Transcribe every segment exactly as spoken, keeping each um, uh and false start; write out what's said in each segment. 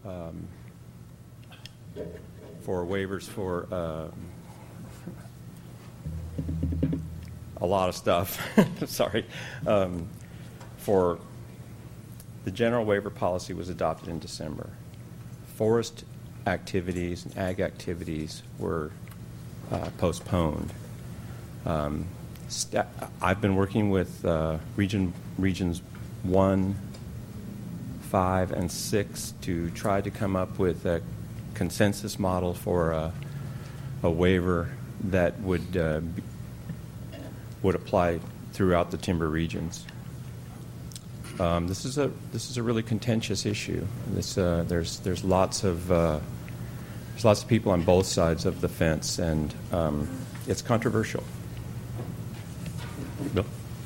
um, for waivers for uh, a lot of stuff. Sorry. Um, for the general waiver policy was adopted in December. Forest activities and ag activities were uh, postponed. Um, st- I've been working with uh, region regions one, five, and six to try to come up with a consensus model for a, a waiver that would uh, be, would apply throughout the timber regions. Um, this is a this is a really contentious issue. This uh, there's there's lots of uh, there's lots of people on both sides of the fence, and um, it's controversial. Bill?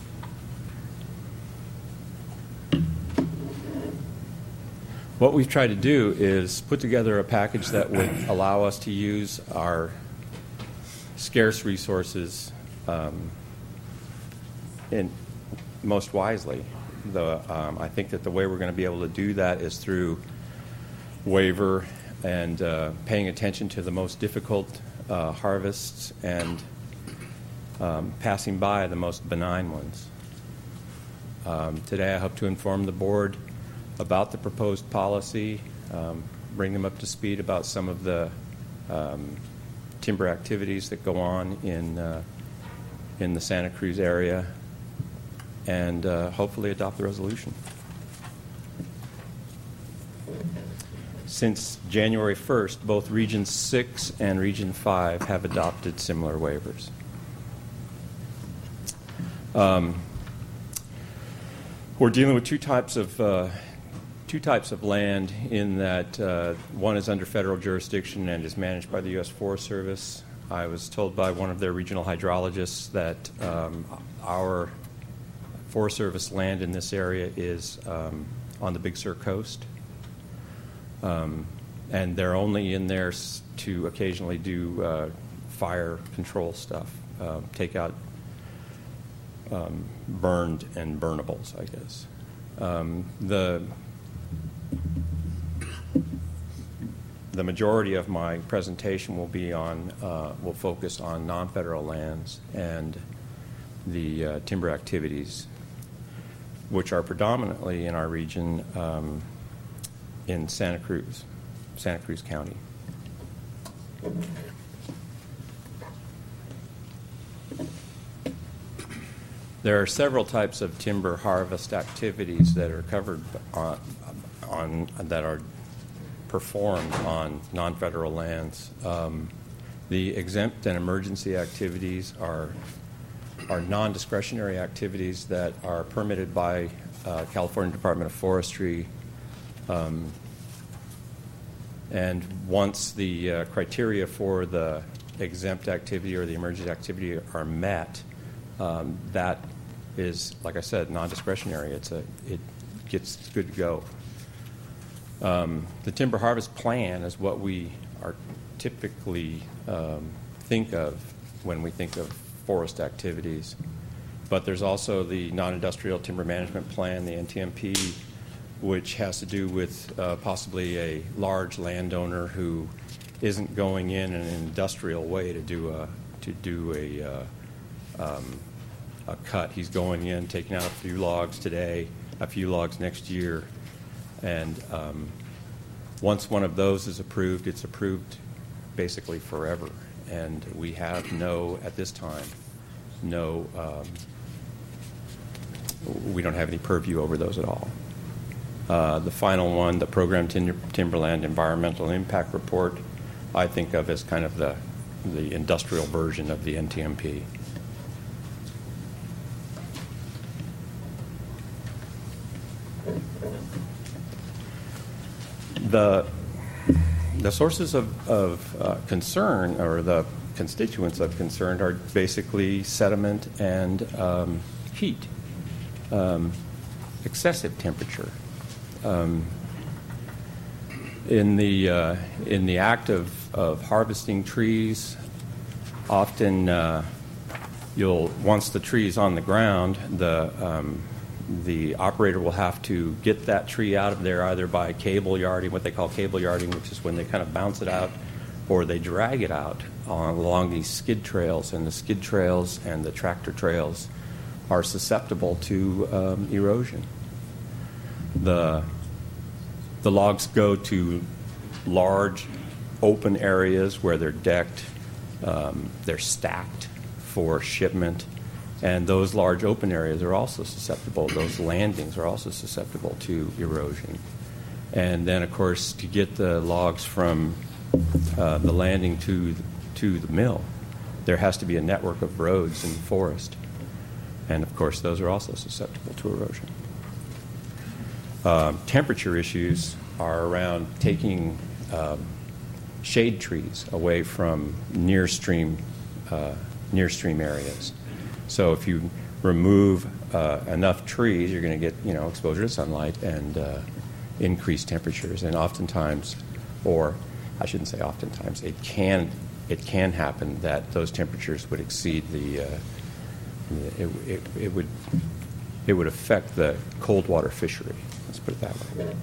What we've tried to do is put together a package that would allow us to use our scarce resources um, in most wisely. The, um, I think that the way we're going to be able to do that is through waiver and uh, paying attention to the most difficult uh, harvests and um, passing by the most benign ones. Um, today I hope to inform the board about the proposed policy, um, bring them up to speed about some of the um, timber activities that go on in uh, in the Santa Cruz area, and uh, hopefully adopt the resolution. Since January first, both Region six and Region five have adopted similar waivers. Um, we're dealing with two types of uh, two types of land in that uh, one is under federal jurisdiction and is managed by the U S Forest Service. I was told by one of their regional hydrologists that um, our Forest Service land in this area is um, on the Big Sur coast, um, and they're only in there to occasionally do uh, fire control stuff, uh, take out um, burned and burnables, I guess. Um, the the majority of my presentation will be on uh, will focus on non-federal lands and the uh, timber activities, which are predominantly in our region um, in Santa Cruz, Santa Cruz County. There are several types of timber harvest activities that are covered on, on that are performed on non-federal lands. Um, the exempt and emergency activities are are non-discretionary activities that are permitted by uh, California Department of Forestry. Um, and once the uh, criteria for the exempt activity or the emergency activity are met, um, that is, like I said, non-discretionary. It's a, it gets good to go. Um, the timber harvest plan is what we are typically um, think of when we think of forest activities. But there's also the non-industrial timber management plan, the N T M P, which has to do with uh, possibly a large landowner who isn't going in in an industrial way to do a to do a uh, um, a cut. He's going in, taking out a few logs today, a few logs next year, and um, once one of those is approved, it's approved basically forever. And we have no, at this time, no, um, we don't have any purview over those at all. Uh, the final one, the Program Tim- Timberland Environmental Impact Report, I think of as kind of the, the industrial version of the N T M P. The The sources of, of uh, concern, or the constituents of concern, are basically sediment and um, heat, um, excessive temperature. Um, in the uh, in the act of, of harvesting trees, often uh, you'll once the tree is on the ground, the um, the operator will have to get that tree out of there either by cable yarding, what they call cable yarding, which is when they kind of bounce it out, or they drag it out on, along these skid trails. And the skid trails and the tractor trails are susceptible to um, erosion. The, the logs go to large open areas where they're decked, um, they're stacked for shipment, and those large open areas are also susceptible, those landings are also susceptible to erosion. And then, of course, to get the logs from uh, the landing to, to the mill, there has to be a network of roads in the forest. And, of course, those are also susceptible to erosion. Um, temperature issues are around taking um, shade trees away from near stream, uh, near stream areas. So if you remove uh, enough trees, you're going to get, you know, exposure to sunlight and uh, increased temperatures. And oftentimes, or I shouldn't say oftentimes, it can it can happen that those temperatures would exceed the. Uh, it, it, it would it would affect the cold water fishery. Let's put it that way.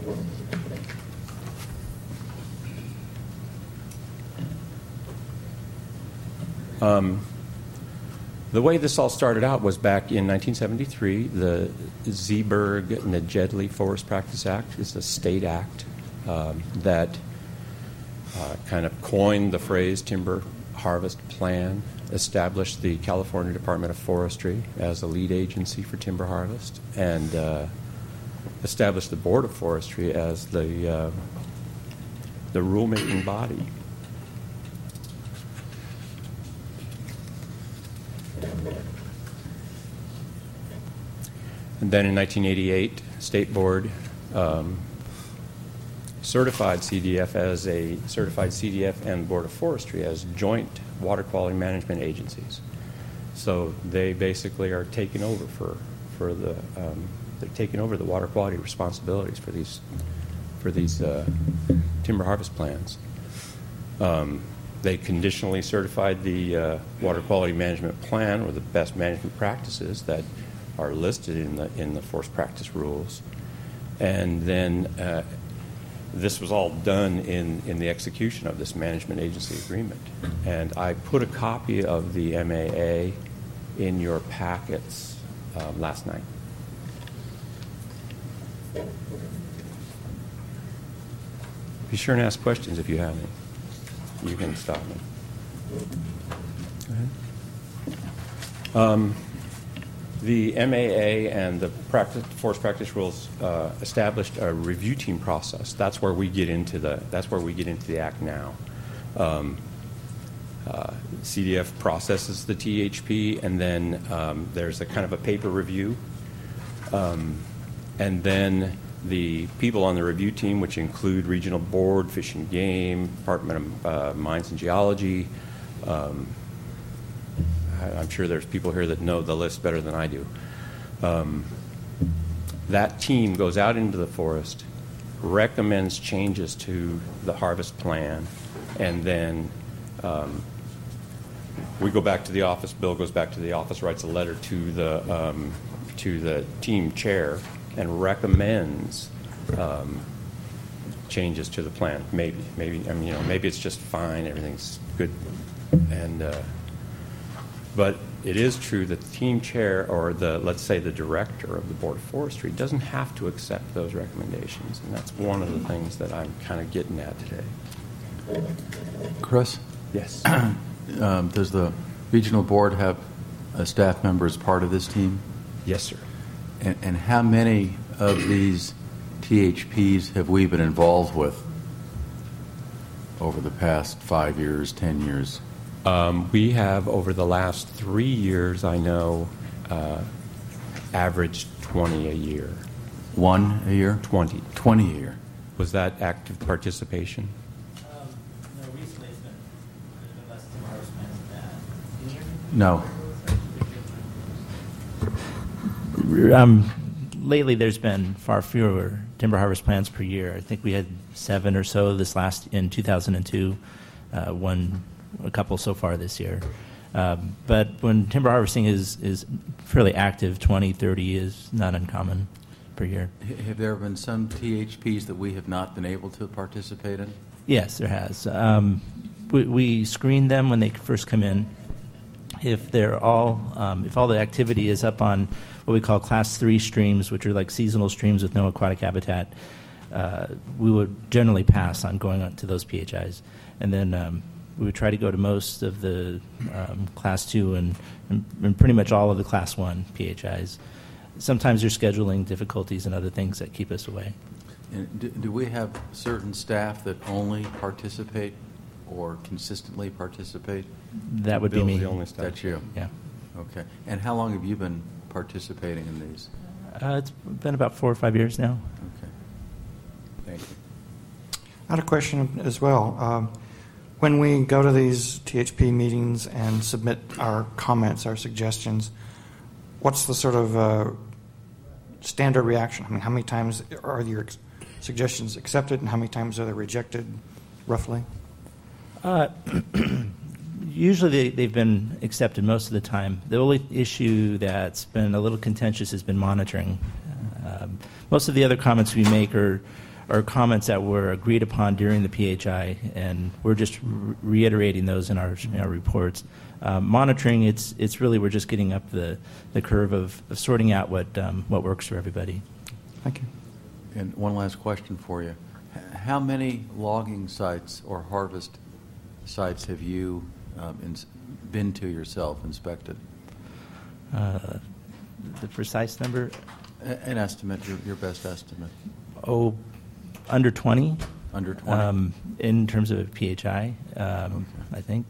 Um, the way this all started out was back in nineteen seventy-three. The Zeeberg-Nejedly Forest Practice Act is a state act um, that uh, kind of coined the phrase timber harvest plan, established the California Department of Forestry as the lead agency for timber harvest, and uh, established the Board of Forestry as the uh, the rulemaking body. And then in nineteen eighty-eight, State Board um, certified C D F as a certified C D F and Board of Forestry as joint water quality management agencies. So they basically are taking over for for the um, they're taking over the water quality responsibilities for these for these uh, timber harvest plans. Um, they conditionally certified the uh, water quality management plan, or the best management practices that are listed in the in the forest practice rules, and then uh, this was all done in, in the execution of this management agency agreement. And I put a copy of the M A A in your packets uh, last night. Be sure and ask questions if you have any. You can stop me. Go ahead. Um, The M A A and the practice, forest practice rules uh, established a review team process. That's where we get into the. That's where we get into the act now. Um, uh, C D F processes the T H P, and then um, there's a kind of a paper review, um, and then the people on the review team, which include regional board, Fish and Game, Department of uh, Mines and Geology. Um, I'm sure there's people here that know the list better than I do. Um, that team goes out into the forest, recommends changes to the harvest plan, and then um, we go back to the office. Bill goes back to the office, writes a letter to the um, to the team chair, and recommends um, changes to the plan. Maybe, maybe I mean, you know, maybe it's just fine. Everything's good, and. Uh, But it is true that the team chair, or the let's say the director of the Board of Forestry, doesn't have to accept those recommendations, and that's one of the things that I'm kind of getting at today. Chris? Yes. um, does the regional board have a staff member as part of this team? Yes, sir. And, and how many of these T H Ps have we been involved with over the past five years, ten years? Um, we have, over the last three years, I know, uh, averaged twenty a year. One a year? twenty. twenty a year. Was that active participation? Um, no, recently it's been, it's been less than harvest plans than that. No. Um, lately, there's been far fewer timber harvest plans per year. I think we had seven or so this last in two thousand two, uh, one, a couple so far this year. Um, but when timber harvesting is, is fairly active, twenty, thirty is not uncommon per year. H- Have there been some T H Ps that we have not been able to participate in? Yes, there has. Um, we, we screen them when they first come in. If they're all, um, if all the activity is up on what we call class three streams, which are like seasonal streams with no aquatic habitat, uh, we would generally pass on going on to those P H Is. And then um, we would try to go to most of the um, class two and, and, and pretty much all of the class one P H Is. Sometimes there's scheduling difficulties and other things that keep us away. And do, do we have certain staff that only participate or consistently participate? That would Bill's be me. the only staff. That's you? Yeah. Okay. And how long have you been participating in these? Uh, it's been about four or five years now. Okay. Thank you. I had a question as well. Um, when we go to these T H P meetings and submit our comments, our suggestions, what's the sort of uh, standard reaction? I mean, how many times are your ex- suggestions accepted and how many times are they rejected, roughly? Uh, usually they, they've been accepted most of the time. The only issue that's been a little contentious has been monitoring. Um, most of the other comments we make are, are comments that were agreed upon during the P H I, and we're just re- reiterating those in our, in our reports. Um, monitoring, it's it's really we're just getting up the, the curve of, of sorting out what um, what works for everybody. Thank you. And one last question for you. H- How many logging sites or harvest sites have you um, ins- been to yourself, inspected? Uh, the precise number, A- An estimate, your, your best estimate. oh, under twenty. Under twenty? Um, in terms of a P H I, um, Okay. I think.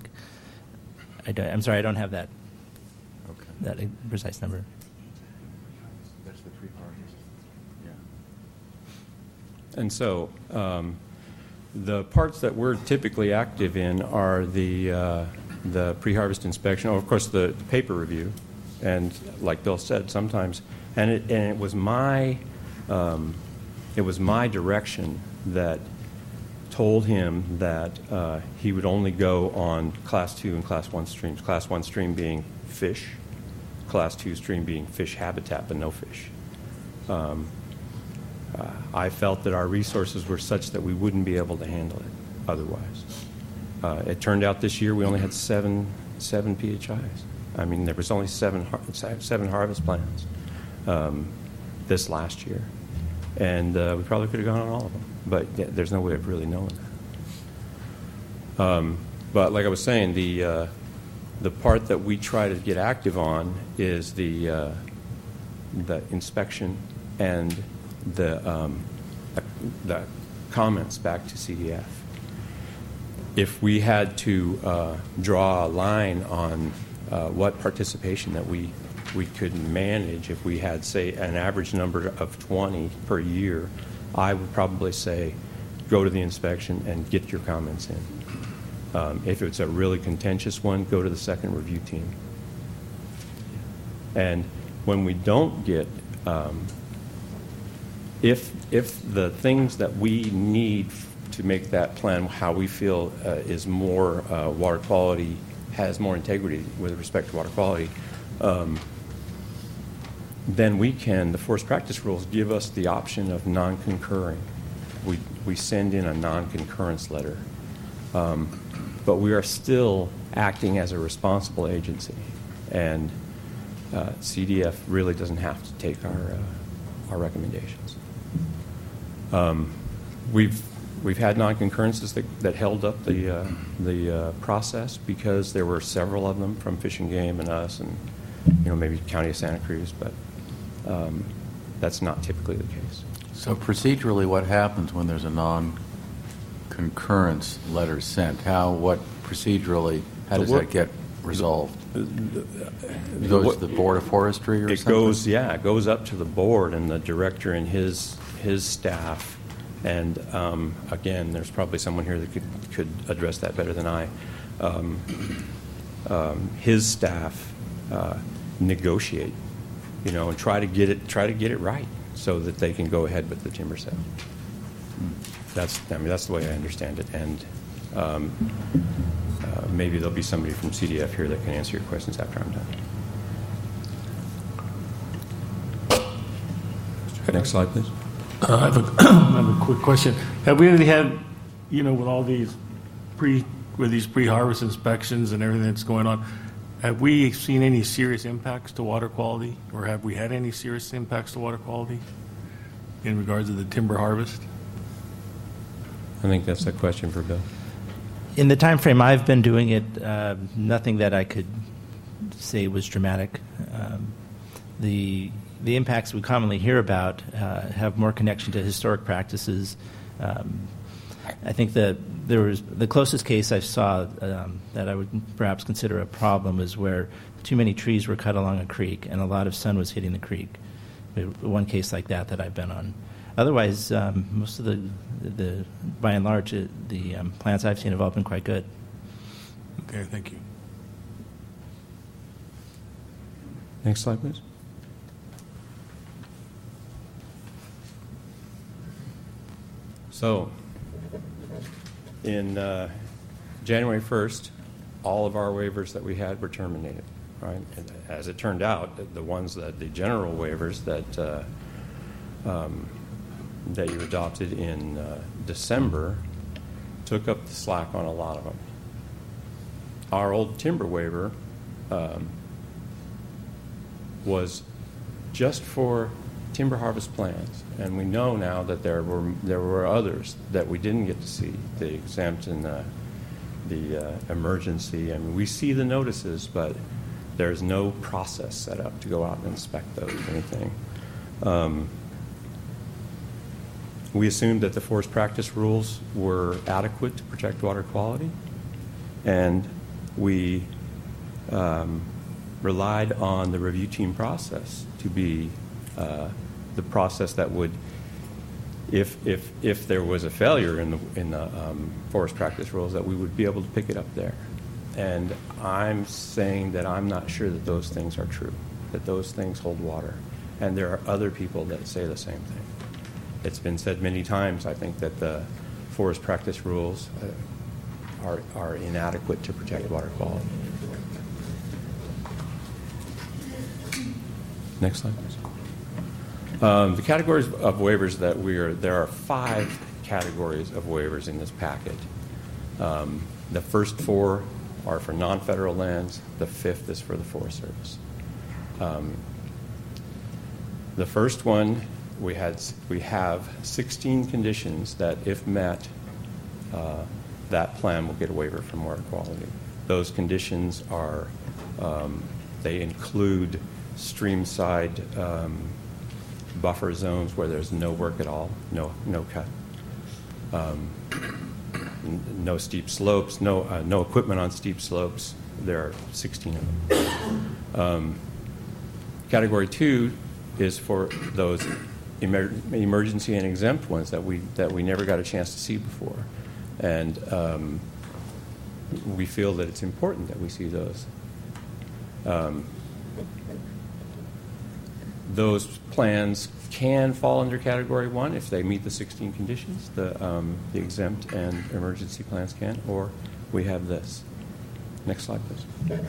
I don't, I'm sorry, I don't have that Okay. that precise number. That's the pre-harvest. Yeah. And so um, the parts that we're typically active in are the uh, the pre-harvest inspection, oh, of course, the, the paper review, and like Bill said, sometimes, and it, and it was my um, it was my direction that told him that uh, he would only go on class two and class one streams. Class one stream being fish, class two stream being fish habitat, but no fish. Um, uh, I felt that our resources were such that we wouldn't be able to handle it otherwise. Uh, it turned out this year we only had seven seven P H Is. I mean, there was only seven har- seven harvest plans um, this last year, and uh, we probably could have gone on all of them. But yeah, there's no way of really knowing that. Um, but like I was saying, the uh, the part that we try to get active on is the uh, the inspection and the um, the comments back to C D F. If we had to uh, draw a line on uh, what participation that we we could manage, if we had, say, an average number of twenty per year, I would probably say go to the inspection and get your comments in. Um, if it's a really contentious one, go to the second review team. And when we don't get, um, if if the things that we need to make that plan how we feel uh, is more uh, water quality, has more integrity with respect to water quality, um, then we can, the forest practice rules give us the option of non-concurring. We, we send in a non-concurrence letter. Um, but we are still acting as a responsible agency. And uh, C D F really doesn't have to take our, uh, our recommendations. Um, we've, we've had non-concurrences that, that held up the, uh, the uh, process because there were several of them from Fish and Game and us and, you know, maybe County of Santa Cruz, but Um, that's not typically the case. So procedurally, what happens when there's a non-concurrence letter sent? How, what procedurally, how The does work- that get resolved? It goes to the Board of Forestry or It something? goes, yeah, it goes up to the board and the director and his his staff. And um, again, there's probably someone here that could could address that better than I. Um, um, his staff uh, negotiate, you know, and try to get it try to get it right so that they can go ahead with the timber sale. That's I mean that's the way I understand it, and Um, uh, maybe there'll be somebody from C D F here that can answer your questions after I'm done. Next slide, please. Uh, I, have a, I have a quick question. Have we really had, you know, with all these pre, with these pre-harvest inspections and everything that's going on, have we seen any serious impacts to water quality, or have we had any serious impacts to water quality in regards to the timber harvest? I think that's a question for Bill. In the time frame I've been doing it, uh, nothing that I could say was dramatic. Um, the the impacts we commonly hear about uh, have more connection to historic practices. Um, I think that there was the closest case I saw um, that I would perhaps consider a problem is where too many trees were cut along a creek and a lot of sun was hitting the creek. One case like that that I've been on. Otherwise, um, most of the, the by and large, it, the um, plants I've seen have all been quite good. Okay, thank you. Next slide, please. So, in uh, January first, all of our waivers that we had were terminated, right? And as it turned out, the ones that, the general waivers that uh, um, that you adopted in uh, December took up the slack on a lot of them. Our old timber waiver um, was just for timber harvest plans, and we know now that there were there were others that we didn't get to see, the exempt and the, the uh, emergency. I mean, we see the notices, but there's no process set up to go out and inspect those or anything. Um, we assumed that the forest practice rules were adequate to protect water quality, and we um, relied on the review team process to be uh, the process that would, if if if there was a failure in the in the um, forest practice rules, that we would be able to pick it up there. And I'm saying that I'm not sure that those things are true, that those things hold water, and there are other people that say the same thing. It's been said many times, I think, that the forest practice rules uh, are are inadequate to protect water quality. Next slide, please. Um, the categories of waivers that we are, there are five categories of waivers in this packet. Um, the first four are for non-federal lands. The fifth is for the Forest Service. Um, the first one, we had we have sixteen conditions that, if met, uh, that plan will get a waiver from water quality. Those conditions are, um, they include stream-side um, buffer zones where there's no work at all, no no cut, um, n- no steep slopes, no uh, no equipment on steep slopes. There are sixteen of them. Um, category two is for those emer- emergency and exempt ones that we that we never got a chance to see before, and um, we feel that it's important that we see those. Um, Those plans can fall under Category one if they meet the sixteen conditions. The, um, the exempt and emergency plans can, or we have this. Next slide, please.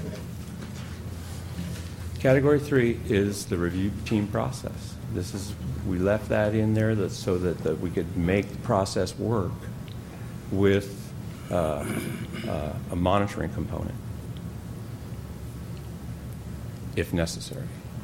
Category three is the review team process. This is, we left that in there that, so that, that we could make the process work with uh, uh, a monitoring component, if necessary.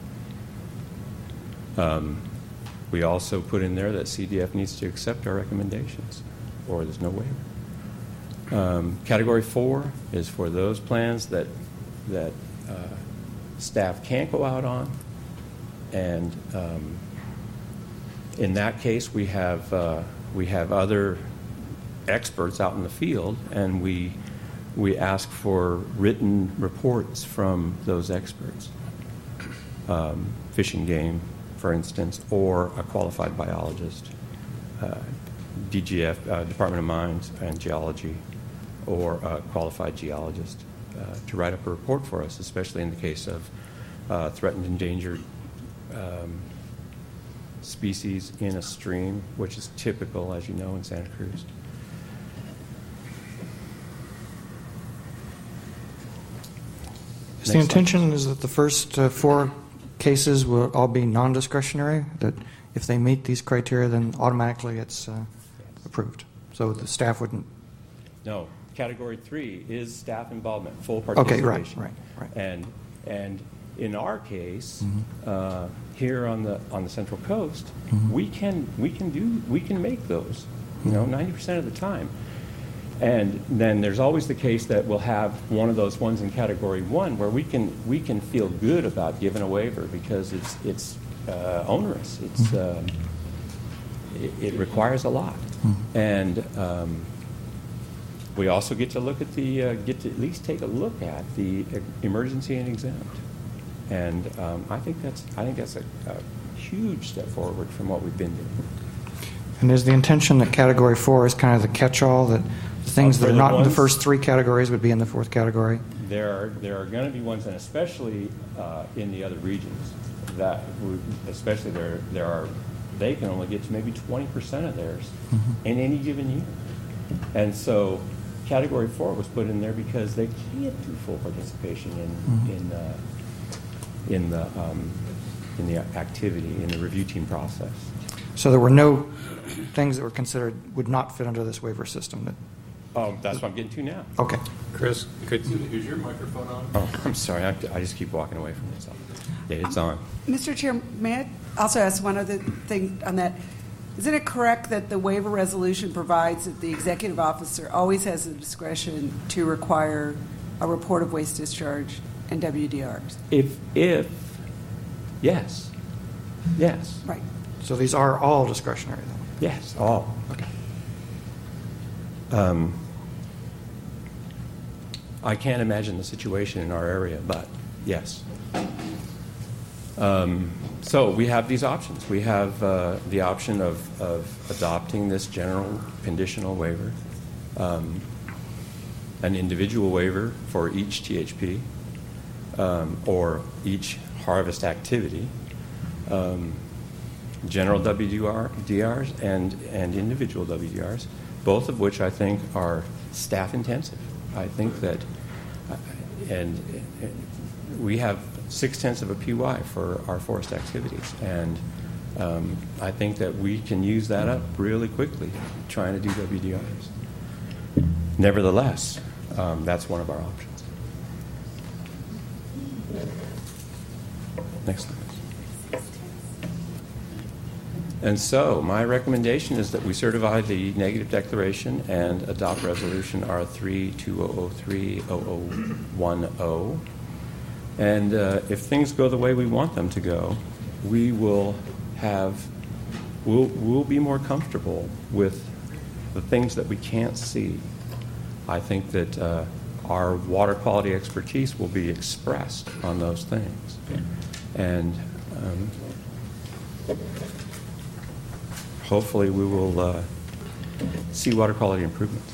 Um, we also put in there that C D F needs to accept our recommendations, or there's no waiver. Um, category four is for those plans that that uh, staff can't go out on, and um, in that case, we have uh, we have other experts out in the field, and we we ask for written reports from those experts, um, Fish and Game, for instance, or a qualified biologist, uh, D G F, uh, Department of Mines and Geology, or a qualified geologist uh, to write up a report for us, especially in the case of uh, threatened endangered um, species in a stream, which is typical, as you know, in Santa Cruz. Is the intention is that the first uh, four cases will all be non-discretionary, that if they meet these criteria, then automatically it's uh, approved? So the staff wouldn't... No, category three is staff involvement, full Okay, participation. right, right, right. And, and in our case, Mhm. uh, here on the, on the Central Coast, Mhm. we can, we can do, we can make those, you know, ninety percent of the time. And then there's always the case that we'll have one of those ones in category one where we can, we can feel good about giving a waiver because it's, it's uh, onerous. It's, um, it, it requires a lot. And um, we also get to look at the, uh, get to at least take a look at the uh, emergency and exempt. And um, I think that's, I think that's a, a huge step forward from what we've been doing. And is the intention that category four is kind of the catch-all, that the things Uh, that for are the not in the ones- first three categories would be in the fourth category? There are, there are going to be ones, and especially uh, in the other regions, that would, especially there, there are, they can only get to maybe twenty percent of theirs Mhm. in any given year. And so category four was put in there because they can't do full participation in, Mhm. in, uh, in the, um, in the activity, in the review team process. So there were no things that were considered would not fit under this waiver system? That, Oh, that's what I'm getting to now. okay. Chris, could, is your microphone on? Oh, I'm sorry. I, I just keep walking away from myself. Yeah, it's on. Mister Chair, may I also ask one other thing on that? Isn't it correct that the waiver resolution provides that the executive officer always has the discretion to require a report of waste discharge and W D Rs? If, if, yes, yes, Right. So these are all discretionary, then? yes, all. Okay. Um, I can't imagine the situation in our area, but yes. Um, so we have these options. We have uh, the option of, of adopting this general conditional waiver, um, an individual waiver for each T H P, um, or each harvest activity, um, general W D Rs and, and individual W D Rs, both of which I think are staff intensive. I think that, uh, and, and we have six tenths of a P Y for our forest activities, and um, I think that we can use that up really quickly trying to do W D Rs. Nevertheless, um, that's one of our options. Next slide. And so, my recommendation is that we certify the negative declaration and adopt resolution R three two thousand three dash zero zero ten. And uh, if things go the way we want them to go, we will have, we'll, we'll be more comfortable with the things that we can't see. I think that uh, our water quality expertise will be expressed on those things. And um, hopefully we will uh, see water quality improvements.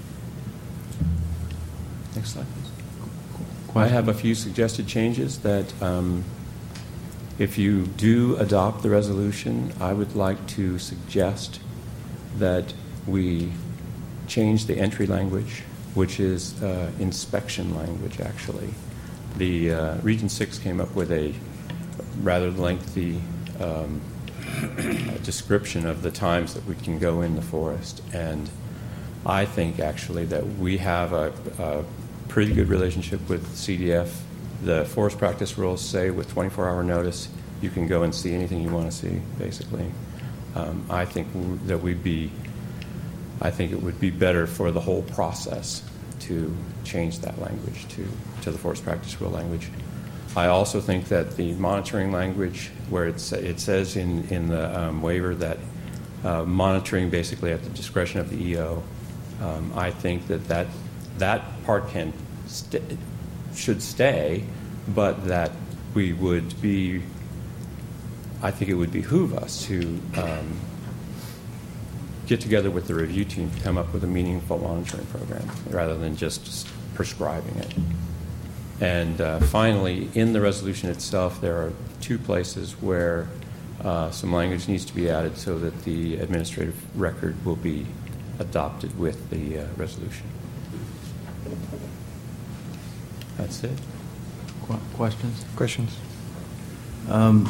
Next slide, please. I have a few suggested changes that um, if you do adopt the resolution, I would like to suggest that we change the entry language, which is uh, inspection language, actually. The uh, Region six came up with a rather lengthy um, description of the times that we can go in the forest, and I think actually that we have a, a pretty good relationship with C D F. The forest practice rules say with twenty-four hour notice you can go and see anything you want to see, basically. Um, I think w- that we'd be, I think it would be better for the whole process to change that language to, to the forest practice rule language. I also think that the monitoring language, where it's, it says in, in the um, waiver that uh, monitoring basically at the discretion of the E O, um, I think that that, that part can st- should stay, but that we would be, I think it would behoove us to um, get together with the review team to come up with a meaningful monitoring program rather than just prescribing it. And uh, finally, in the resolution itself, there are two places where uh, some language needs to be added so that the administrative record will be adopted with the uh, resolution. That's it. Qu- Questions? Questions? Um,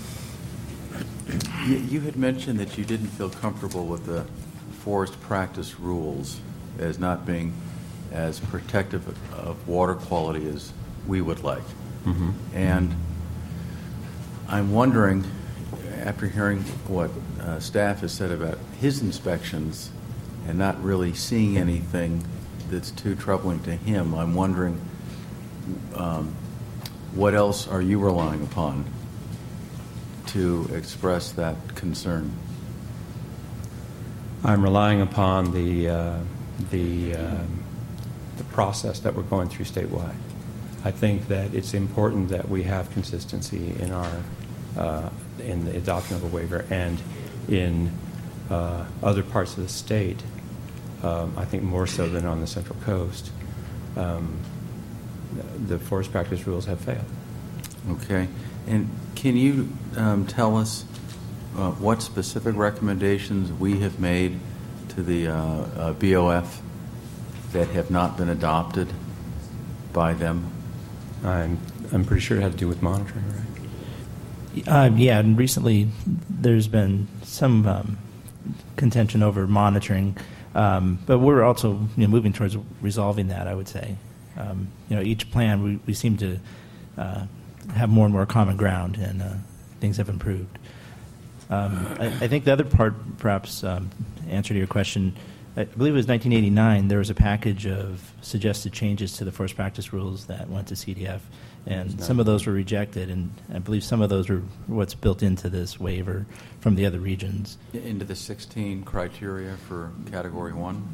you, you had mentioned that you didn't feel comfortable with the forest practice rules as not being as protective of, of water quality as we would like. Mm-hmm. And I'm wondering, after hearing what uh, staff has said about his inspections and not really seeing anything that's too troubling to him, I'm wondering um, what else are you relying upon to express that concern? I'm relying upon the uh, the uh, the process that we're going through statewide. I think that it's important that we have consistency in our uh, in the adoption of a waiver and in uh, other parts of the state. Um, I think more so than on the Central Coast. Um, the forest practice rules have failed. Okay. And can you um, tell us uh, what specific recommendations we have made to the uh, uh, B O F that have not been adopted by them? I'm I'm pretty sure it had to do with monitoring, right? Uh, yeah, and recently there's been some um, contention over monitoring, um, but we're also you know, moving towards resolving that, I would say. Um, you know, each plan, we, we seem to uh, have more and more common ground, and uh, things have improved. Um, I, I think the other part, perhaps, um, answer to your question, I believe it was nineteen eighty-nine, there was a package of suggested changes to the forest practice rules that went to C D F, and some of those were rejected, and I believe some of those were what's built into this waiver from the other regions. Into the sixteen criteria for Category one?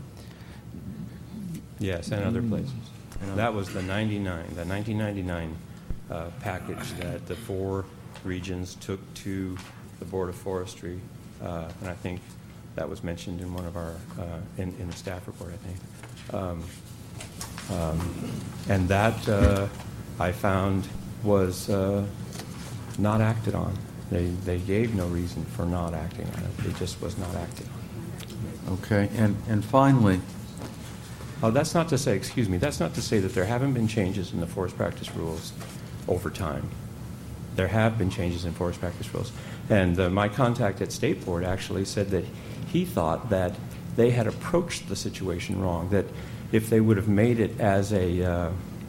Yes, and other places. That was the ninety-nine, the nineteen ninety-nine uh, package that the four regions took to the Board of Forestry, uh, and I think that was mentioned in one of our, uh, in, in the staff report, I think. Um, um, and that, uh, I found, was uh, not acted on. They, they gave no reason for not acting on it. It just was not acted on. Okay. And, and finally, Oh, that's not to say, excuse me, that's not to say that there haven't been changes in the forest practice rules over time. There have been changes in forest practice rules. And uh, my contact at State Board actually said that he thought that they had approached the situation wrong, that if they would have made it as a, uh,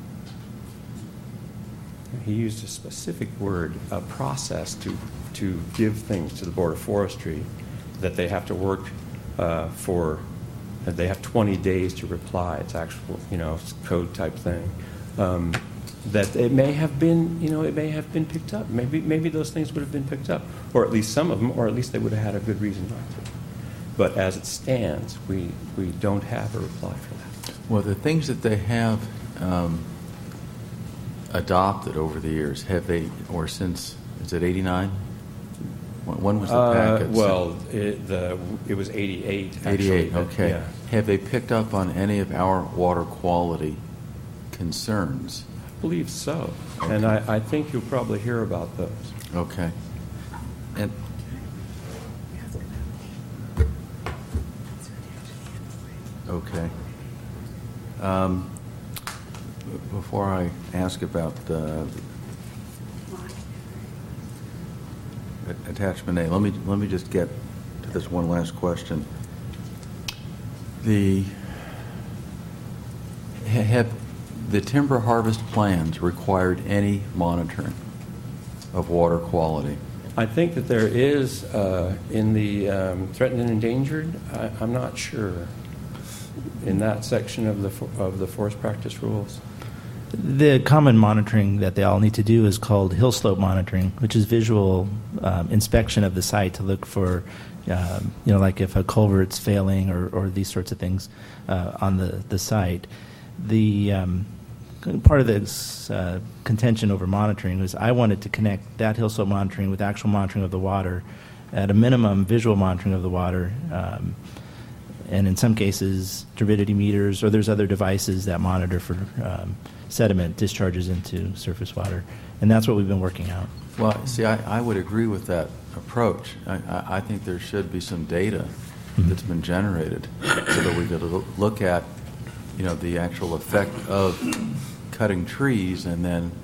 he used a specific word, a process to, to give things to the Board of Forestry, that they have to work uh, for that they have twenty days to reply. It's actual, you know, code type thing. Um, that it may have been, you know, it may have been picked up. Maybe, maybe those things would have been picked up, or at least some of them, or at least they would have had a good reason not to. But as it stands, we we don't have a reply for that. well, the things that they have um, adopted over the years, have they, or since, is it eighty-nine? When was the Uh, packet? well, it, the it was eighty-eight. Actually, eighty-eight, but, okay. Yeah. Have they picked up on any of our water quality concerns? I believe so, Okay. and I, I think you'll probably hear about those. Okay. And okay. Um, b- before I ask about uh, a- attachment A, let me let me just get to this one last question. The ha- have the timber harvest plans required any monitoring of water quality? I think that there is uh, in the um, threatened and endangered. I, I'm not sure in that section of the fo- of the forest practice rules. The common monitoring that they all need to do is called hill slope monitoring, which is visual um, inspection of the site to look for, um, you know, like if a culvert's failing or, or these sorts of things uh, on the, the site. The um, part of this uh, contention over monitoring was I wanted to connect that hill slope monitoring with actual monitoring of the water, at a minimum visual monitoring of the water, um, and in some cases turbidity meters, or there's other devices that monitor for um, sediment discharges into surface water, and that's what we've been working out. Well, see, I, I would agree with that approach. I, I, I think there should be some data that's been generated so that we could lo- look at, you know, the actual effect of cutting trees and then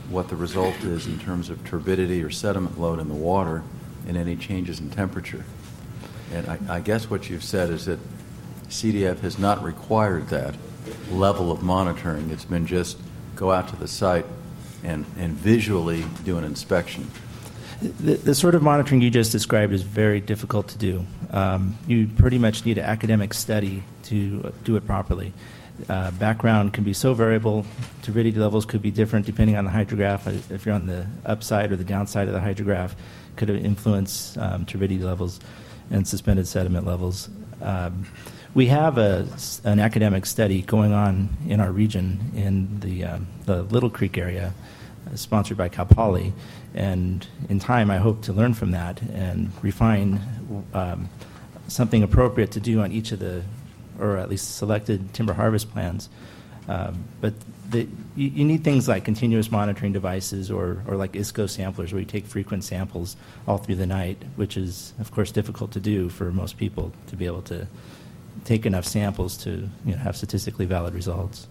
what the result is in terms of turbidity or sediment load in the water and any changes in temperature. And I, I guess what you've said is that C D F has not required that level of monitoring. It's been just go out to the site and, and visually do an inspection. The, the sort of monitoring you just described is very difficult to do. Um, you pretty much need an academic study to do it properly. Uh, background can be so variable. Turbidity levels could be different depending on the hydrograph. If you're on the upside or the downside of the hydrograph, could influence um, turbidity levels and suspended sediment levels. Um, we have a, an academic study going on in our region in the, um, the Little Creek area, uh, sponsored by Cal Poly. And in time, I hope to learn from that and refine um, something appropriate to do on each of the, or at least selected timber harvest plans. Um, but the, you, you need things like continuous monitoring devices or, or like I S C O samplers where you take frequent samples all through the night, which is, of course, difficult to do for most people to be able to take enough samples to you know, have statistically valid results.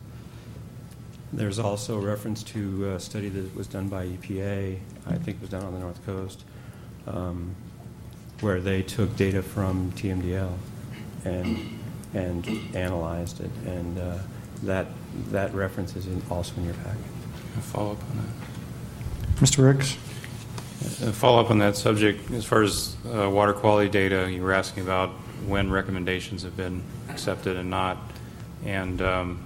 There's also reference to a study that was done by E P A, I think it was done on the North Coast, um, where they took data from T M D L and and analyzed it, and uh, that that reference is in, also in your packet. A follow up on that. Mister Ricks? A follow up on that subject, as far as uh, water quality data, you were asking about when recommendations have been accepted and not, and um,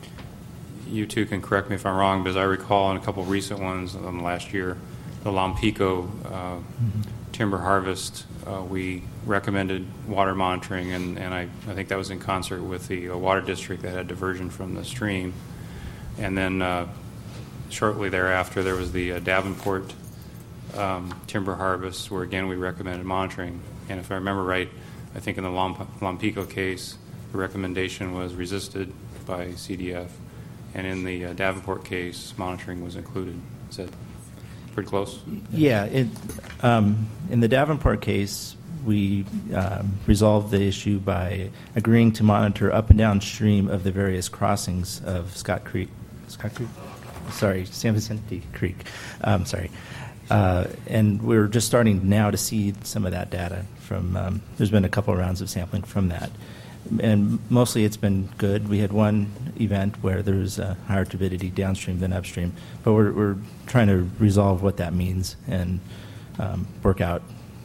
you two can correct me if I'm wrong, but as I recall in a couple of recent ones um, last year, the Lompico uh, mm-hmm. timber harvest, uh, we recommended water monitoring, and, and I, I think that was in concert with the uh, water district that had diversion from the stream. And then uh, shortly thereafter, there was the uh, Davenport um, timber harvest, where again we recommended monitoring. And if I remember right, I think in the Lomp- Lompico case, the recommendation was resisted by C D F. And in the uh, Davenport case, monitoring was included. Is that pretty close? Yeah. It, um, in the Davenport case, we um, resolved the issue by agreeing to monitor up and downstream of the various crossings of Scott Creek. Scott Creek? Sorry, San Vicente Creek. Um, sorry. Uh, and we're just starting now to see some of that data from, um, there's been a couple of rounds of sampling from that. And mostly it's been good. We had one event where there was a higher turbidity downstream than upstream, but we're, we're trying to resolve what that means and um, work out.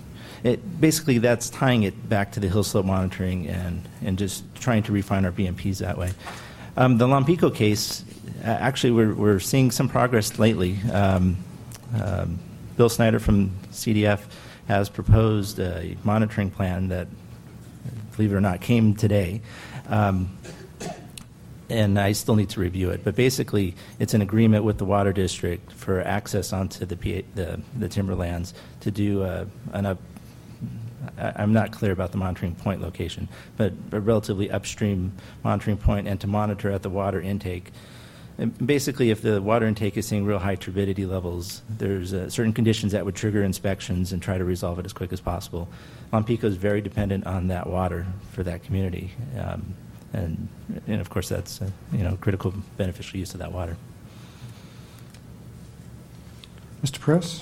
It, basically, that's tying it back to the hill slope monitoring and, and just trying to refine our B M Ps that way. Um, the Lompico case, uh, actually, we're, we're seeing some progress lately. Um, um, Bill Snyder from C D F has proposed a monitoring plan that, believe it or not, came today. Um, and I still need to review it. But basically, it's an agreement with the Water District for access onto the P A, the, the timberlands to do uh, an up. I'm not clear about the monitoring point location, but a relatively upstream monitoring point, and to monitor at the water intake. And basically, if the water intake is seeing real high turbidity levels, there's uh, certain conditions that would trigger inspections and try to resolve it as quick as possible. Lompico is very dependent on that water for that community, um, and and of course that's uh, you know critical beneficial use of that water. Mister Press?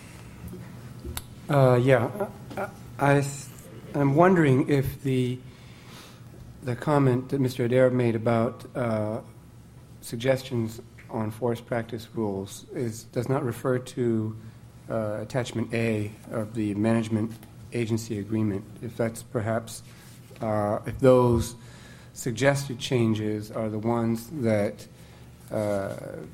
Uh, yeah, I, I th- I'm wondering if the the comment that Mister Adair made about uh, suggestions on forest practice rules is does not refer to uh, attachment A of the management agency agreement. If that's perhaps uh, if those suggested changes are the ones that uh,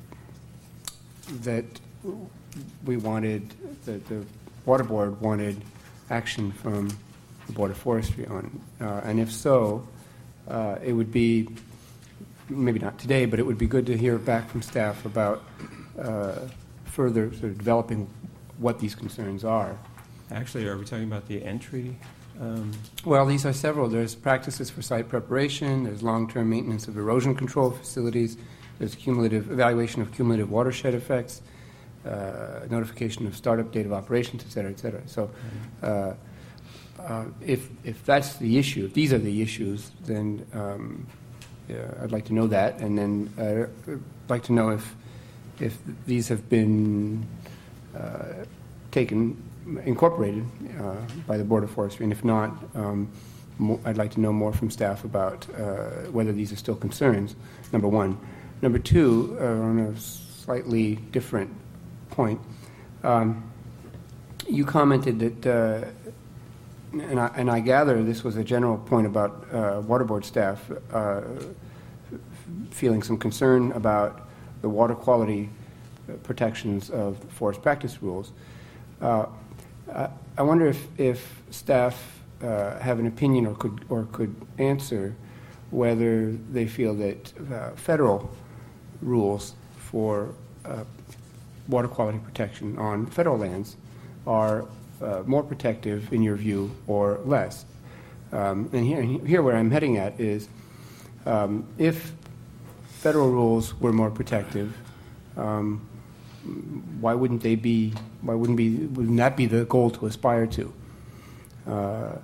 that we wanted, that the Water Board wanted action from the Board of Forestry on, uh, and if so, uh, it would be maybe not today, but it would be good to hear back from staff about uh, further sort of developing what these concerns are. Actually, are we talking about the entry? Um, well, these are several. There's practices for site preparation. There's long-term maintenance of erosion control facilities. There's cumulative evaluation of cumulative watershed effects, uh, notification of startup date of operations, et cetera, et cetera. So uh, uh, if, if that's the issue, if these are the issues, then um, yeah, I'd like to know that, and then uh, I'd like to know if if these have been uh, taken, incorporated uh, by the Board of Forestry, and if not, um, mo- I'd like to know more from staff about uh, whether these are still concerns, number one. Number two, uh, on a slightly different point, um, you commented that, uh, and, I, and I gather this was a general point about uh, water board staff uh, feeling some concern about the water quality protections of the forest practice rules. Uh, I wonder if, if staff uh, have an opinion or could or could answer whether they feel that uh, federal rules for uh, water quality protection on federal lands are uh, more protective in your view or less. Um, and here, here where I'm heading at is um, if federal rules were more protective, um, why wouldn't they be? Why wouldn't be? Wouldn't that be the goal to aspire to? Uh,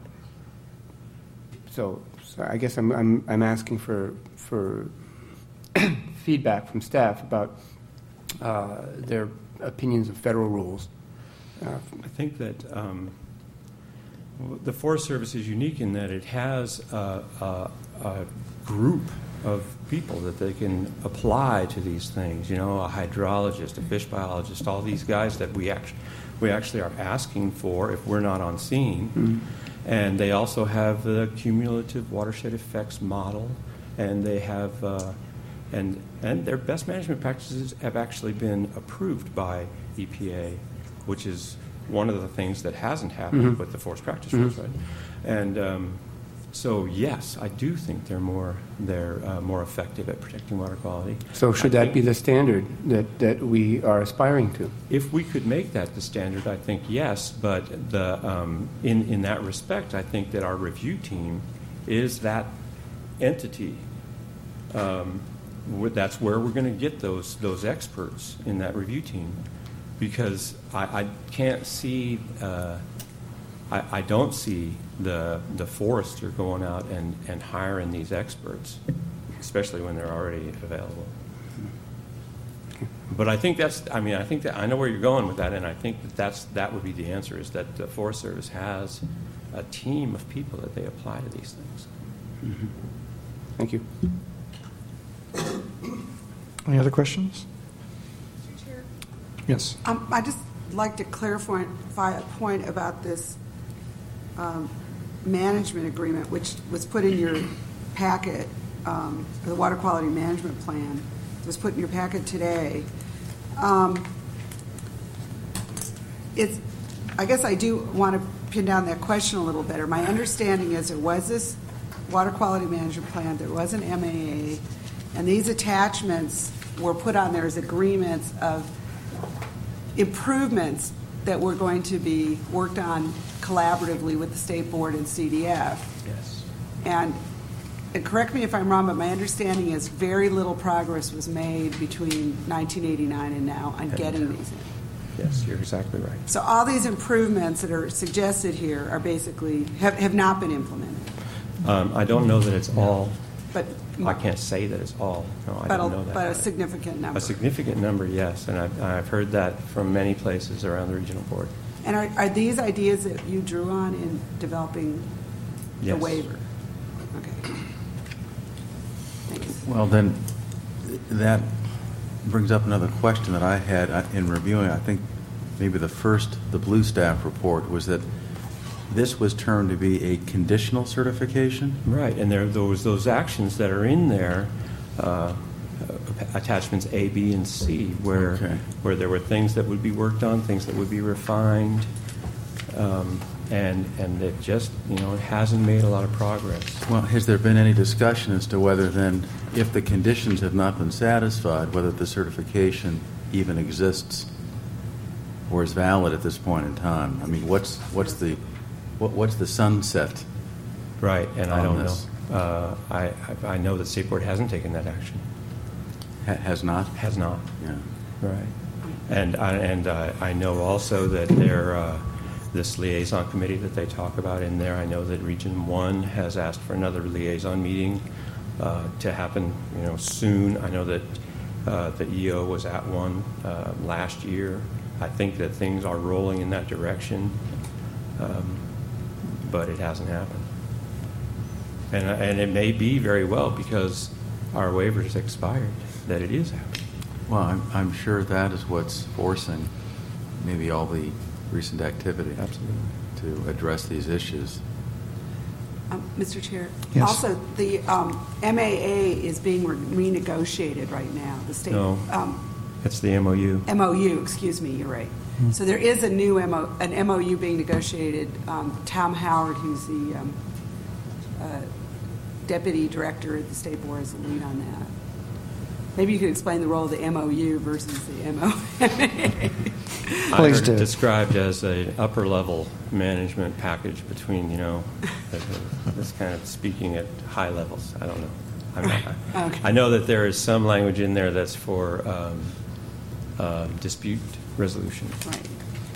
so, so I guess I'm I'm I'm asking for for feedback from staff about uh, their opinions of federal rules. Uh, I think that um, the Forest Service is unique in that it has a, a, a group of people that they can apply to these things. You know, a hydrologist, a fish biologist, all these guys that we actually we actually are asking for if we're not on scene. Mm-hmm. And they also have the cumulative watershed effects model, and they have uh, and and their best management practices have actually been approved by E P A, which is one of the things that hasn't happened mm-hmm. with the forest practice rules, mm-hmm. right? And um, so, yes, I do think they're more they're uh, more effective at protecting water quality. So, should I that be the standard that, that we are aspiring to? If we could make that the standard, I think yes. But the um, in in that respect, I think that our review team is that entity. Um, that's where we're going to get those those experts in that review team, because I, I can't see. Uh, I, I don't see the the forester going out and, and hiring these experts, especially when they're already available. But I think that's, I mean, I think that I know where you're going with that, and I think that that's, that would be the answer, is that the Forest Service has a team of people that they apply to these things. Mm-hmm. Thank you. Any other questions? Chair? Yes. Um, I just like to clarify a point about this um, management agreement, which was put in your packet, um, the water quality management plan. It was put in your packet today. Um, it's, I guess I do want to pin down that question a little better. My understanding is there was this water quality management plan, there was an M A A, and these attachments were put on there as agreements of improvements that were going to be worked on collaboratively with the State Board and C D F. Yes. And, and correct me if I'm wrong, but my understanding is very little progress was made between nineteen eighty-nine and now on getting these in. Yes, you're exactly right. So all these improvements that are suggested here are basically, have, have not been implemented. Um, I don't know that it's all. But I can't say that it's all. No, I but don't a, know that. But a significant number. A significant number, yes, and I've, I've heard that from many places around the regional board. And are, are these ideas that you drew on in developing yes. the waiver? Okay. Thanks. Well, then, that brings up another question that I had in reviewing. I think maybe the first, the Blue Staff report, was that this was termed to be a conditional certification. Right, and there are those those actions that are in there, uh, attachments A, B, and C, where okay. where there were things that would be worked on, things that would be refined, um, and and it just, you know, it hasn't made a lot of progress. Well, has there been any discussion as to whether then, if the conditions have not been satisfied, whether the certification even exists or is valid at this point in time? I mean, what's what's the What, what's the sunset? Right, and I don't this? know. Uh, I, I I know that State Board hasn't taken that action. Ha- has not? Has not. Yeah. Right. And I, and uh, I know also that there, uh, this liaison committee that they talk about in there, I know that Region One has asked for another liaison meeting uh, to happen, you know, soon. I know that Uh, the E O was at one uh, last year. I think that things are rolling in that direction, um, but it hasn't happened. And, and it may be very well because our waivers expired that it is happening. Well, I'm, I'm sure that is what's forcing maybe all the recent activity. Absolutely. To address these issues. Um, Mister Chair, Yes. also the um, M A A is being re- renegotiated right now. The state No. um, It's the M O U. M O U, excuse me, you're right. So there is a new M O, an M O U being negotiated. Um, Tom Howard, who's the um, uh, deputy director at the State Board, is the lead on that. Maybe you could explain the role of the M O U versus the M O A. I Please heard do. it described as an upper level management package between, you know, this kind of speaking at high levels. I don't know. I'm not, Okay. I know that there is some language in there that's for um, uh, dispute resolution. Right.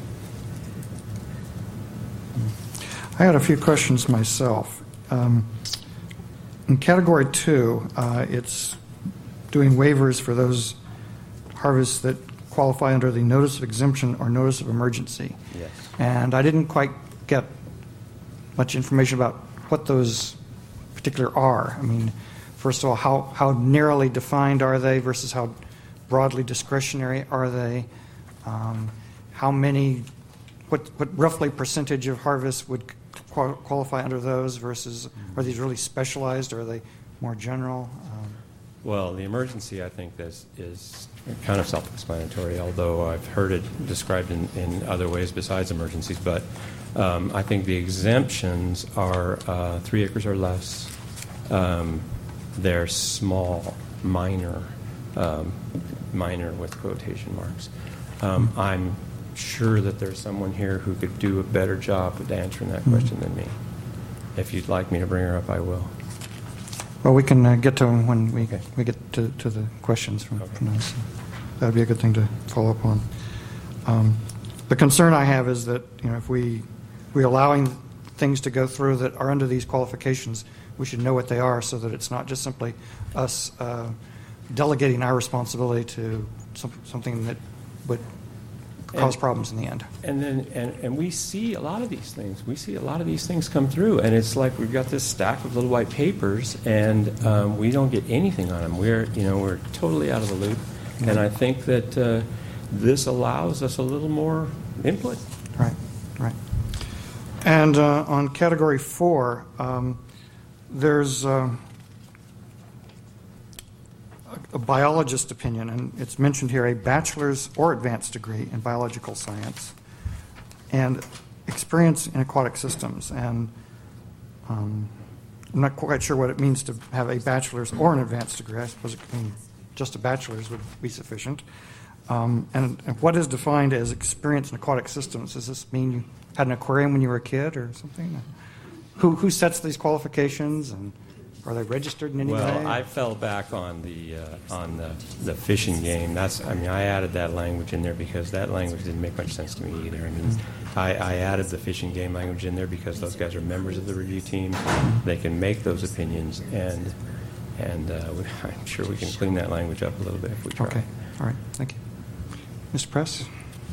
I had a few questions myself. Um, in category two, uh, it's doing waivers for those harvests that qualify under the notice of exemption or notice of emergency. Yes. And I didn't quite get much information about what those particular are. I mean, first of all, how, how narrowly defined are they versus how broadly discretionary are they? Um, how many, what, what roughly percentage of harvests would qual- qualify under those versus, are these really specialized or are they more general? Um, Well, the emergency, I think, is, is kind of self-explanatory, although I've heard it described in, in other ways besides emergencies. But um, I think the exemptions are uh, three acres or less. Um, they're small, minor, um, minor with quotation marks. Um, I'm sure that there's someone here who could do a better job at answering that question than me. If you'd like me to bring her up, I will. Well, we can uh, get to them when we, Okay. we get to, to the questions from, Okay. from those. That would be a good thing to follow up on. Um, the concern I have is that, you know, if we we allowing things to go through that are under these qualifications, we should know what they are so that it's not just simply us uh, delegating our responsibility to some, something that would cause And- problems in the end. And then, and, and we see a lot of these things. We see a lot of these things come through, and it's like we've got this stack of little white papers, and um, we don't get anything on them. We're, you know, we're totally out of the loop, and I think that uh, this allows us a little more input. Right, right. And uh, on category four, um, there's uh, a, a biologist opinion, and it's mentioned here a bachelor's or advanced degree in biological science and experience in aquatic systems. And um, I'm not quite sure what it means to have a bachelor's or an advanced degree. I suppose it could mean just a bachelor's would be sufficient. Um, and, and what is defined as experience in aquatic systems? Does this mean you had an aquarium when you were a kid or something? Who, who sets these qualifications, and are they registered in any Well, way? I fell back on the uh, on the, the fishing game. That's, I mean, I added that language in there because that language didn't make much sense to me either. I mean, I, I added the fishing game language in there because those guys are members of the review team. They can make those opinions, and and uh, we, I'm sure we can clean that language up a little bit if we try. Okay, all right, thank you. Mister Press?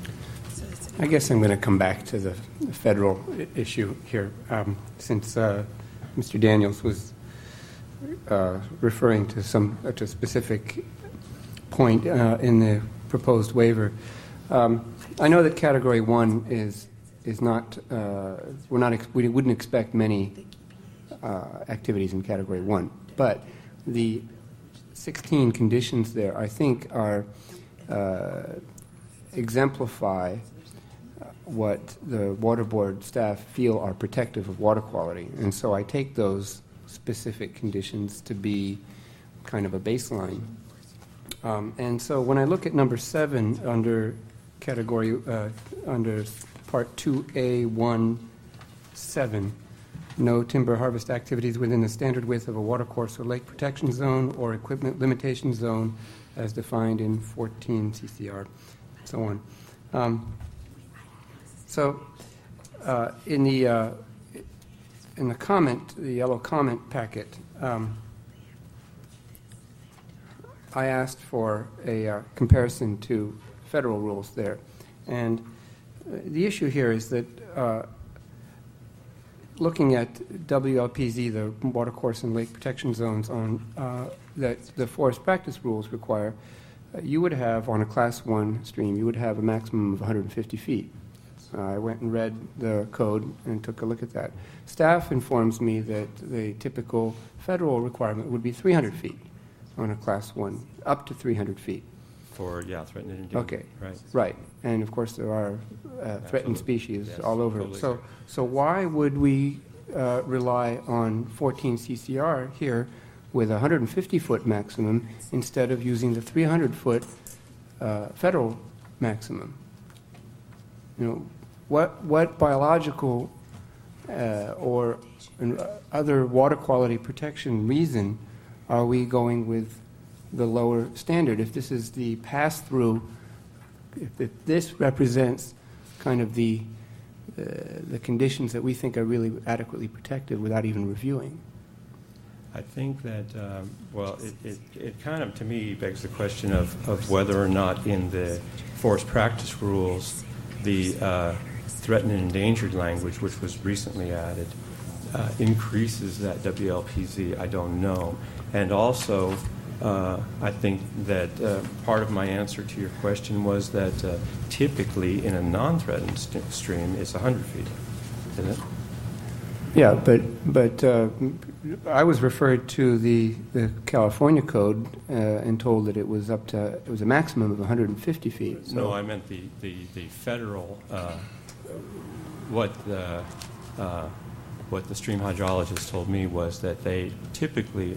I guess I'm going to come back to the the federal I- issue here, um, since uh, Mister Daniels was uh, referring to some uh, to a specific point uh, in the proposed waiver. Um, I know that Category One is is not uh, we're not ex- we wouldn't expect many uh, activities in Category One, but the sixteen conditions there, I think, are uh, exemplify what the water board staff feel are protective of water quality. And so I take those specific conditions to be kind of a baseline. Um, and so when I look at number seven under category, uh, under part two A one seven, no timber harvest activities within the standard width of a watercourse or lake protection zone or equipment limitation zone as defined in fourteen C C R, and so on. Um, So, uh, in the uh, in the comment, the yellow comment packet, um, I asked for a uh, comparison to federal rules there. And uh, the issue here is that uh, looking at W L P Z, the Watercourse and Lake Protection Zones, on uh, that the forest practice rules require, uh, you would have, on a Class one stream, you would have a maximum of one hundred fifty feet. Uh, I went and read the code and took a look at that. Staff informs me that the typical federal requirement would be three hundred feet on a Class one, up to three hundred feet. For, yeah, threatened and endangered. Okay. Right. Right. And of course, there are uh, threatened Absolutely. species Yes, all over. totally So, agree. so why would we uh, rely on fourteen C C R here with a one hundred fifty foot maximum instead of using the three hundred foot uh, federal maximum? You know, what what biological uh, or uh, other water quality protection reason are we going with the lower standard? If this is the pass-through, if, if this represents kind of the uh, the conditions that we think are really adequately protected without even reviewing. I think that, um, well, it, it, it kind of, to me, begs the question of, of whether or not in the forest practice rules, the uh, threatened and endangered language, which was recently added, uh, increases that W L P Z. I don't know. And also, uh, I think that uh, part of my answer to your question was that uh, typically in a non-threatened st- stream, it's one hundred feet, isn't it? Yeah, but but uh, I was referred to the, the California code uh, and told that it was up to it was a maximum of one hundred fifty feet. So. No, I meant the the the federal. Uh, what the uh, what the stream hydrologist told me was that they typically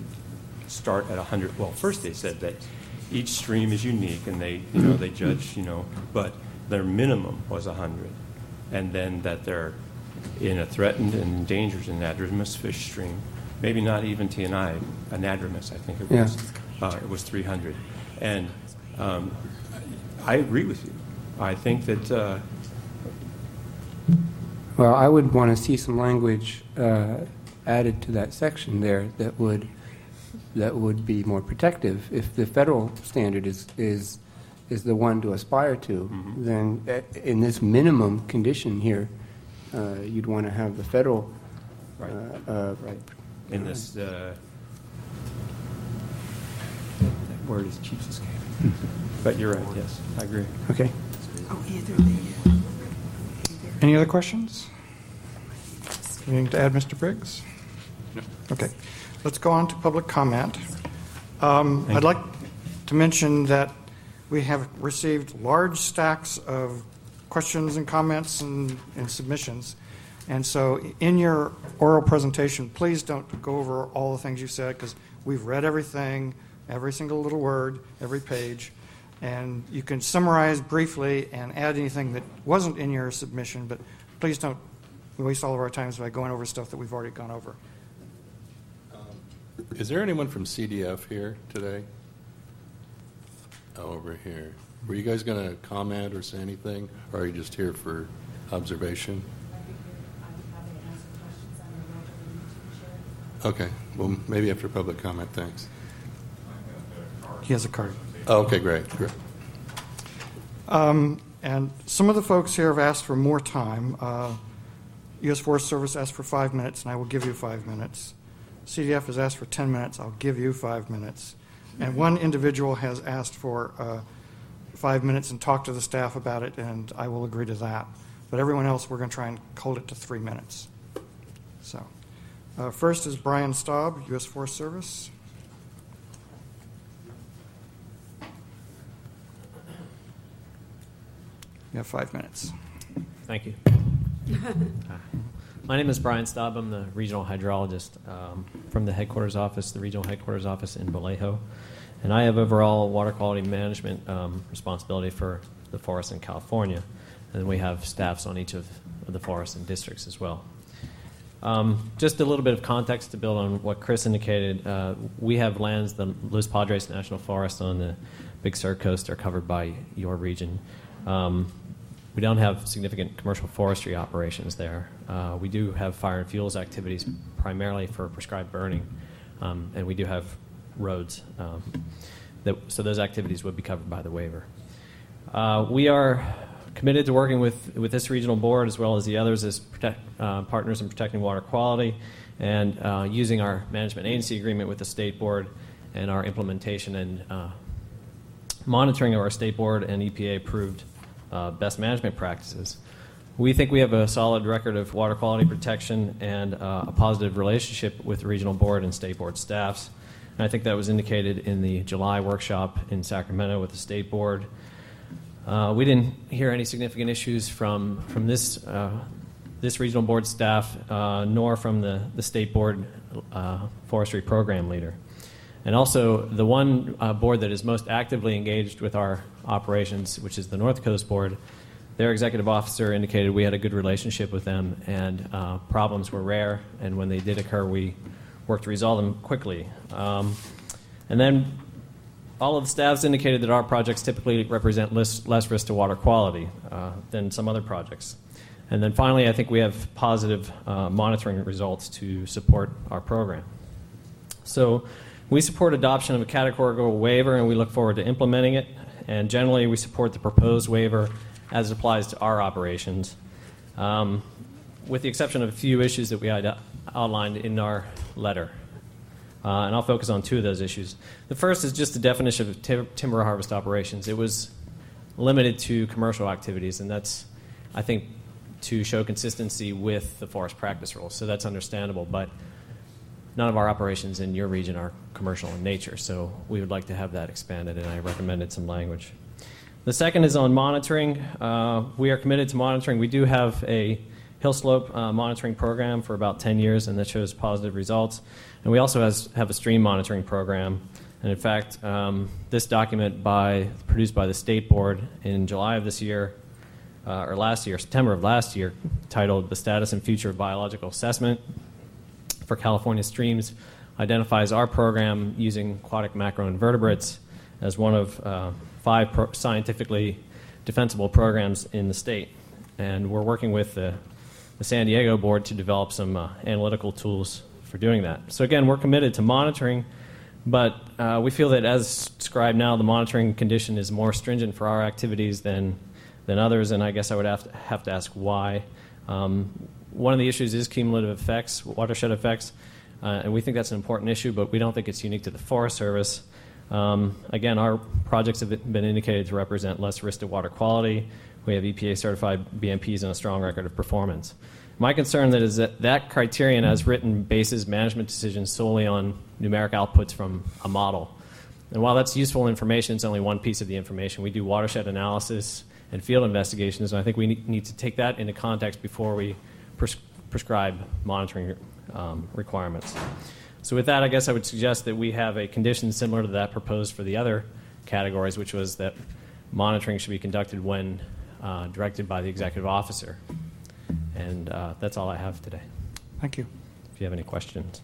start at one hundred. Well, first they said that each stream is unique, and they you know they judge you know, but their minimum was one hundred, and then that they're in a threatened and endangered anadromous fish stream, maybe not even T N I, anadromous, I think it was. Yeah. Uh, it was three hundred. And um, I agree with you. I think that, uh, Well, I would want to see some language uh, added to that section there that would that would be more protective. If the federal standard is is is the one to aspire to, Mhm. then uh, in this minimum condition here, uh, you'd want to have the federal. right, Uh, uh, right. In this, uh, that word is cheapskate. But you're right, yes, I agree. Okay. Oh, either the, uh, Any other questions? Anything to add, Mister Briggs? No. Okay. Let's go on to public comment. Um, I'd like to mention that we have received large stacks of questions and comments and, and submissions. And so in your oral presentation, please don't go over all the things you said, because we've read everything, every single little word, every page. And you can summarize briefly and add anything that wasn't in your submission, but please don't waste all of our time by going over stuff that we've already gone over. Is there anyone from C D F here today? Oh, over here. Were you guys going to comment or say anything, or are you just here for observation? Okay. Well, maybe after public comment. Thanks. He has a card. Oh, okay, great. Great. Um, and some of the folks here have asked for more time. Uh, U S Forest Service asked for five minutes, and I will give you five minutes. C D F has asked for ten minutes. I'll give you five minutes. And one individual has asked for uh, five minutes and talk to the staff about it, and I will agree to that. But everyone else, we're going to try and hold it to three minutes. So, uh, first is Brian Staub, U S Forest Service. You have five minutes. Thank you. My name is Brian Staub. I'm the regional hydrologist um, from the headquarters office, the regional headquarters office in Vallejo. And I have overall water quality management um, responsibility for the forests in California. And we have staffs on each of, of the forests and districts as well. Um, just a little bit of context to build on what Chris indicated. Uh, we have lands, the Los Padres National Forest on the Big Sur coast are covered by your region. Um, we don't have significant commercial forestry operations there. Uh, we do have fire and fuels activities primarily for prescribed burning, um, and we do have roads. Um, that, so those activities would be covered by the waiver. Uh, we are committed to working with, with this regional board as well as the others as protect, uh, partners in protecting water quality and uh, using our management agency agreement with the state board and our implementation and uh, monitoring of our state board and E P A approved uh, best management practices. We think we have a solid record of water quality protection and uh, a positive relationship with the regional board and state board staffs. And I think that was indicated in the July workshop in Sacramento with the state board. Uh, we didn't hear any significant issues from, from this, uh, this regional board staff, uh, nor from the, the state board uh, forestry program leader. And also, the one uh, board that is most actively engaged with our operations, which is the North Coast Board, their executive officer indicated we had a good relationship with them, and uh, problems were rare, and when they did occur, we worked to resolve them quickly. Um, and then all of the staffs indicated that our projects typically represent less, less risk to water quality uh, than some other projects. And then finally, I think we have positive uh, monitoring results to support our program. So we support adoption of a categorical waiver, and we look forward to implementing it. And generally, we support the proposed waiver as it applies to our operations, um, with the exception of a few issues that we had outlined in our letter. Uh, and I'll focus on two of those issues. The first is just the definition of tim- timber harvest operations. It was limited to commercial activities, and that's, I think, to show consistency with the forest practice rules. So that's understandable, but none of our operations in your region are commercial in nature, so we would like to have that expanded, and I recommended some language. The second is on monitoring. Uh, we are committed to monitoring. We do have a hill slope uh, monitoring program for about ten years, and that shows positive results. And we also has, have a stream monitoring program. And in fact, um, this document by, produced by the State Board in July of this year, uh, or last year, September of last year, titled The Status and Future of Biological Assessment for California Streams, identifies our program using aquatic macroinvertebrates as one of uh, five pro- scientifically defensible programs in the state. And we're working with the, the San Diego board to develop some uh, analytical tools for doing that. So again, we're committed to monitoring, but uh, we feel that as described now, the monitoring condition is more stringent for our activities than, than others, and I guess I would have to, have to ask why. Um, one of the issues is cumulative effects, watershed effects, uh, and we think that's an important issue, but we don't think it's unique to the Forest Service. Um, again, our projects have been indicated to represent less risk to water quality. We have E P A-certified B M Ps and a strong record of performance. My concern that is that that criterion, as written, bases management decisions solely on numeric outputs from a model. And while that's useful information, it's only one piece of the information. We do watershed analysis and field investigations, and I think we need to take that into context before we pres- prescribe monitoring um, requirements. So with that, I guess I would suggest that we have a condition similar to that proposed for the other categories, which was that monitoring should be conducted when uh, directed by the executive officer. And uh, that's all I have today. Thank you. If you have any questions.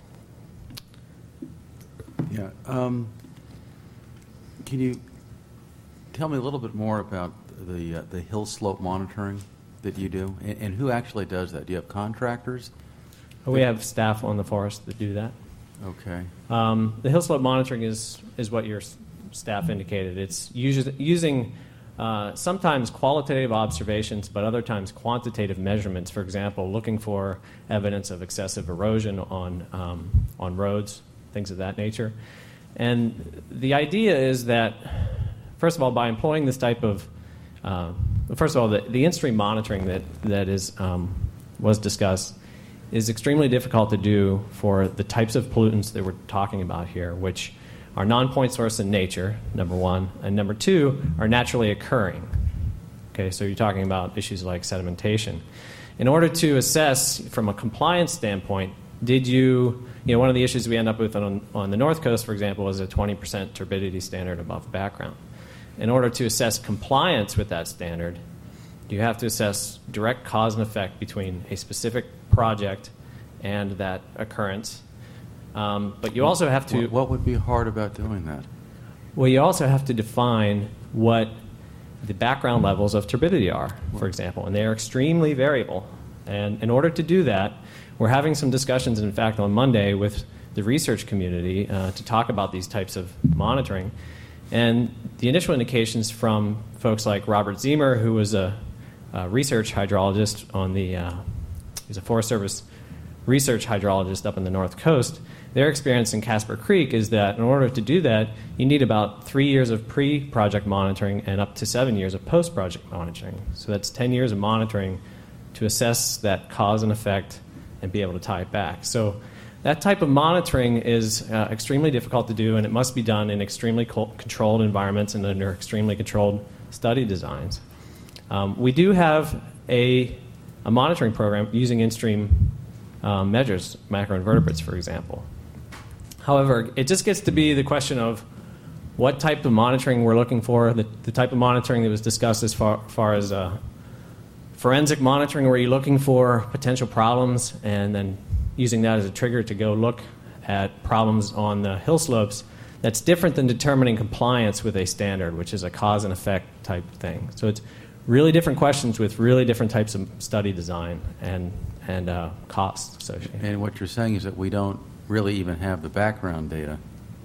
Yeah. Um, can you tell me a little bit more about the uh, the hill slope monitoring that you do, and, and who actually does that? Do you have contractors? We have staff on the forest that do that. Okay. Um, the hill slope monitoring is, is what your s- staff indicated. It's us- using uh, sometimes qualitative observations, but other times quantitative measurements. For example, looking for evidence of excessive erosion on, um, on roads, things of that nature. And the idea is that, first of all, by employing this type of, uh, first of all, the, the in-stream monitoring that, that is, um, was discussed is extremely difficult to do for the types of pollutants that we're talking about here, which are non-point source in nature, number one, and number two, are naturally occurring. Okay, so you're talking about issues like sedimentation. In order to assess from a compliance standpoint, did you, you know, one of the issues we end up with on, on the North Coast, for example, is a twenty percent turbidity standard above background. In order to assess compliance with that standard, you have to assess direct cause and effect between a specific project and that occurrence. Um, but you also have to... What, what would be hard about doing that? Well, you also have to define what the background levels of turbidity are, for example, and they are extremely variable. And in order to do that, we're having some discussions, in fact, on Monday with the research community uh, to talk about these types of monitoring. And the initial indications from folks like Robert Ziemer, who was a, a research hydrologist on the, uh, he's a Forest Service research hydrologist up in the North Coast, their experience in Casper Creek is that in order to do that, you need about three years of pre-project monitoring and up to seven years of post-project monitoring. So that's ten years of monitoring to assess that cause and effect and be able to tie it back. So that type of monitoring is uh, extremely difficult to do, and it must be done in extremely co- controlled environments and under extremely controlled study designs. Um, we do have a, a monitoring program using in-stream um, measures, macroinvertebrates, for example. However, it just gets to be the question of what type of monitoring we're looking for, the, the type of monitoring that was discussed as far, far as uh, forensic monitoring, where you're looking for potential problems and then using that as a trigger to go look at problems on the hill slopes. That's different than determining compliance with a standard, which is a cause and effect type thing. So it's really different questions with really different types of study design and, and uh, costs associated. And what you're saying is that we don't really even have the background data.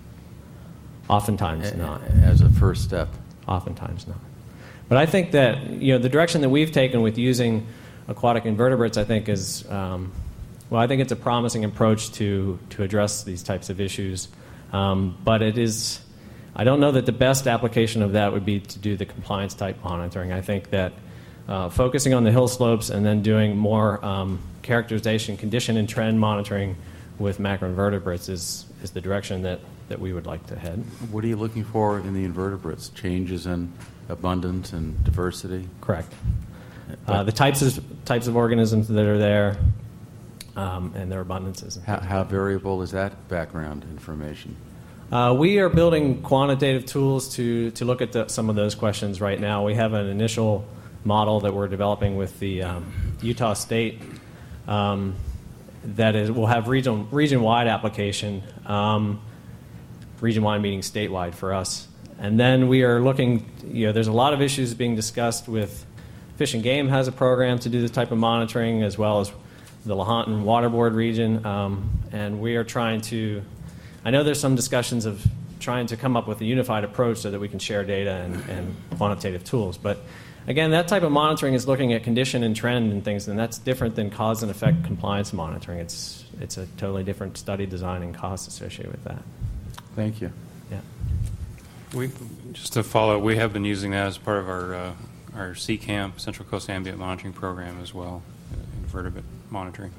Oftentimes a- not. As a first step. Oftentimes not. But I think that, you know, the direction that we've taken with using aquatic invertebrates, I think, is, um, well, I think it's a promising approach to, to address these types of issues. Um, but it is, I don't know that the best application of that would be to do the compliance type monitoring. I think that uh, focusing on the hill slopes and then doing more um, characterization, condition, and trend monitoring with macroinvertebrates is, is the direction that, that we would like to head. What are you looking for in the invertebrates? Changes in abundance and diversity? Correct. Uh, the types of types of organisms that are there, um, and their abundances. How, how variable is that background information? Uh, we are building quantitative tools to to look at the, some of those questions right now. We have an initial model that we're developing with the um, Utah State um, that is will have region region wide application. Um, region wide meaning statewide for us. And then we are looking, you know, there's a lot of issues being discussed with Fish and Game has a program to do this type of monitoring, as well as the Lahontan Water Board region. Um, and we are trying to, I know there's some discussions of trying to come up with a unified approach so that we can share data and, and quantitative tools. But again, that type of monitoring is looking at condition and trend and things, and that's different than cause and effect compliance monitoring. It's, it's a totally different study design and cost associated with that. Thank you. Yeah. We, just to follow, we have been using that as part of our uh, our C CAMP, Central Coast Ambient Monitoring Program as well, uh, invertebrate monitoring.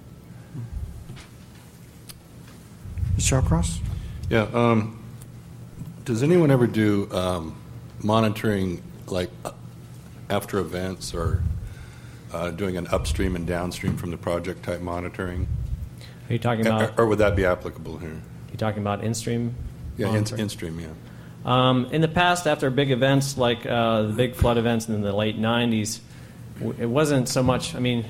Mister Shawcross? Yeah. Um, does anyone ever do um, monitoring, like uh, after events, or uh, doing an upstream and downstream from the project type monitoring? Are you talking about? Or, or would that be applicable here? You talking about in-stream? Yeah, in, monitoring? in-stream, yeah. Um, in the past, after big events like uh, the big flood events in the late nineties, w- it wasn't so much, I mean,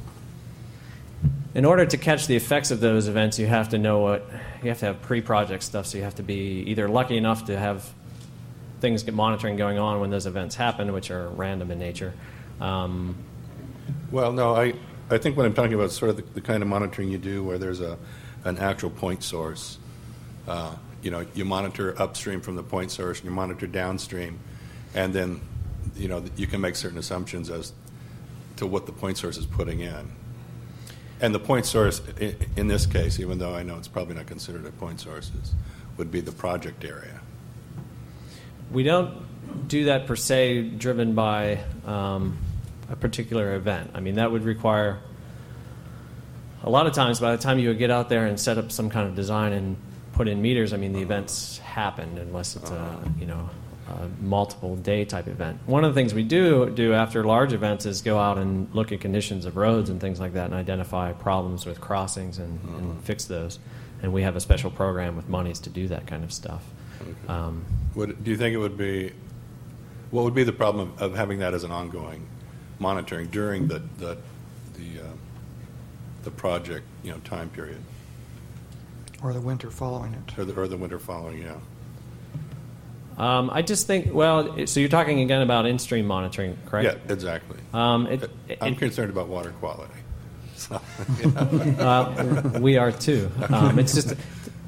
in order to catch the effects of those events, you have to know what, you have to have pre-project stuff, so you have to be either lucky enough to have things get monitoring going on when those events happen, which are random in nature. Um, Well, no, I, I think what I'm talking about is sort of the, the kind of monitoring you do where there's a an actual point source. Uh, you know, you monitor upstream from the point source, and you monitor downstream, and then, you know, you can make certain assumptions as to what the point source is putting in. And the point source, in, in this case, even though I know it's probably not considered a point source, is, would be the project area. we don't do that per se driven by um, a particular event. I mean, that would require, a lot of times by the time you would get out there and set up some kind of design and put in meters, I mean, the events happened unless it's a, you know, a multiple day type event. One of the things we do do after large events is go out and look at conditions of roads and things like that and identify problems with crossings and, and fix those. And we have a special program with monies to do that kind of stuff. Okay. Um, Would, do you think it would be, what would be the problem of, of having that as an ongoing monitoring during the the the, uh, the project, you know, time period, Or the winter following it. or the, or the winter following? Yeah. um, I just think, well, so you're talking again about in-stream monitoring, correct? Yeah, exactly. Um, it, I'm it, concerned about water quality. So, uh, we are too. Um, it's just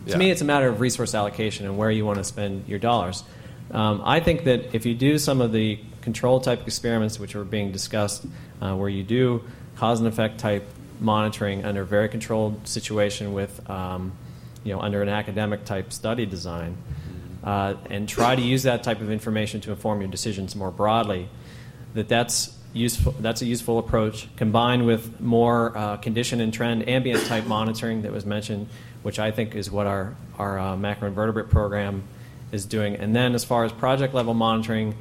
To me, it's a matter of resource allocation and where you want to spend your dollars. Um, I think that if you do some of the control type experiments which are being discussed, uh, where you do cause and effect type monitoring under a very controlled situation with, um, you know, under an academic type study design, uh, and try to use that type of information to inform your decisions more broadly, that that's useful. That's a useful approach, combined with more uh, condition and trend ambient type monitoring that was mentioned, which I think is what our our uh, macroinvertebrate program is doing. And then as far as project level monitoring,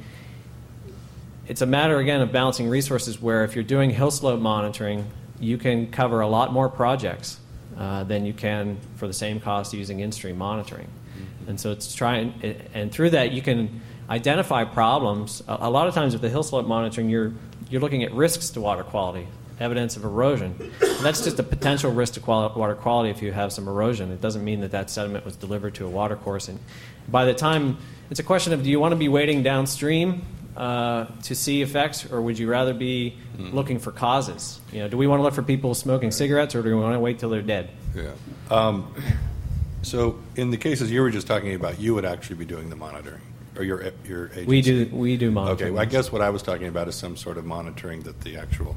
it's a matter, again, of balancing resources where if you're doing hill slope monitoring, you can cover a lot more projects uh, than you can for the same cost using in-stream monitoring. Mm-hmm. And so it's trying, and through that you can identify problems. A, a lot of times with the hill slope monitoring, you're, you're looking at risks to water quality, evidence of erosion. And that's just a potential risk to quali- water quality if you have some erosion. It doesn't mean that that sediment was delivered to a water course. And by the time, it's a question of, do you want to be wading downstream uh, to see effects, or would you rather be mm. looking for causes? You know, do we want to look for people smoking cigarettes, or do we want to wait till they're dead? Yeah. Um, so in the cases you were just talking about, you would actually be doing the monitoring, or your your agency? We do, we do monitoring. Okay, well, I guess what I was talking about is some sort of monitoring that the actual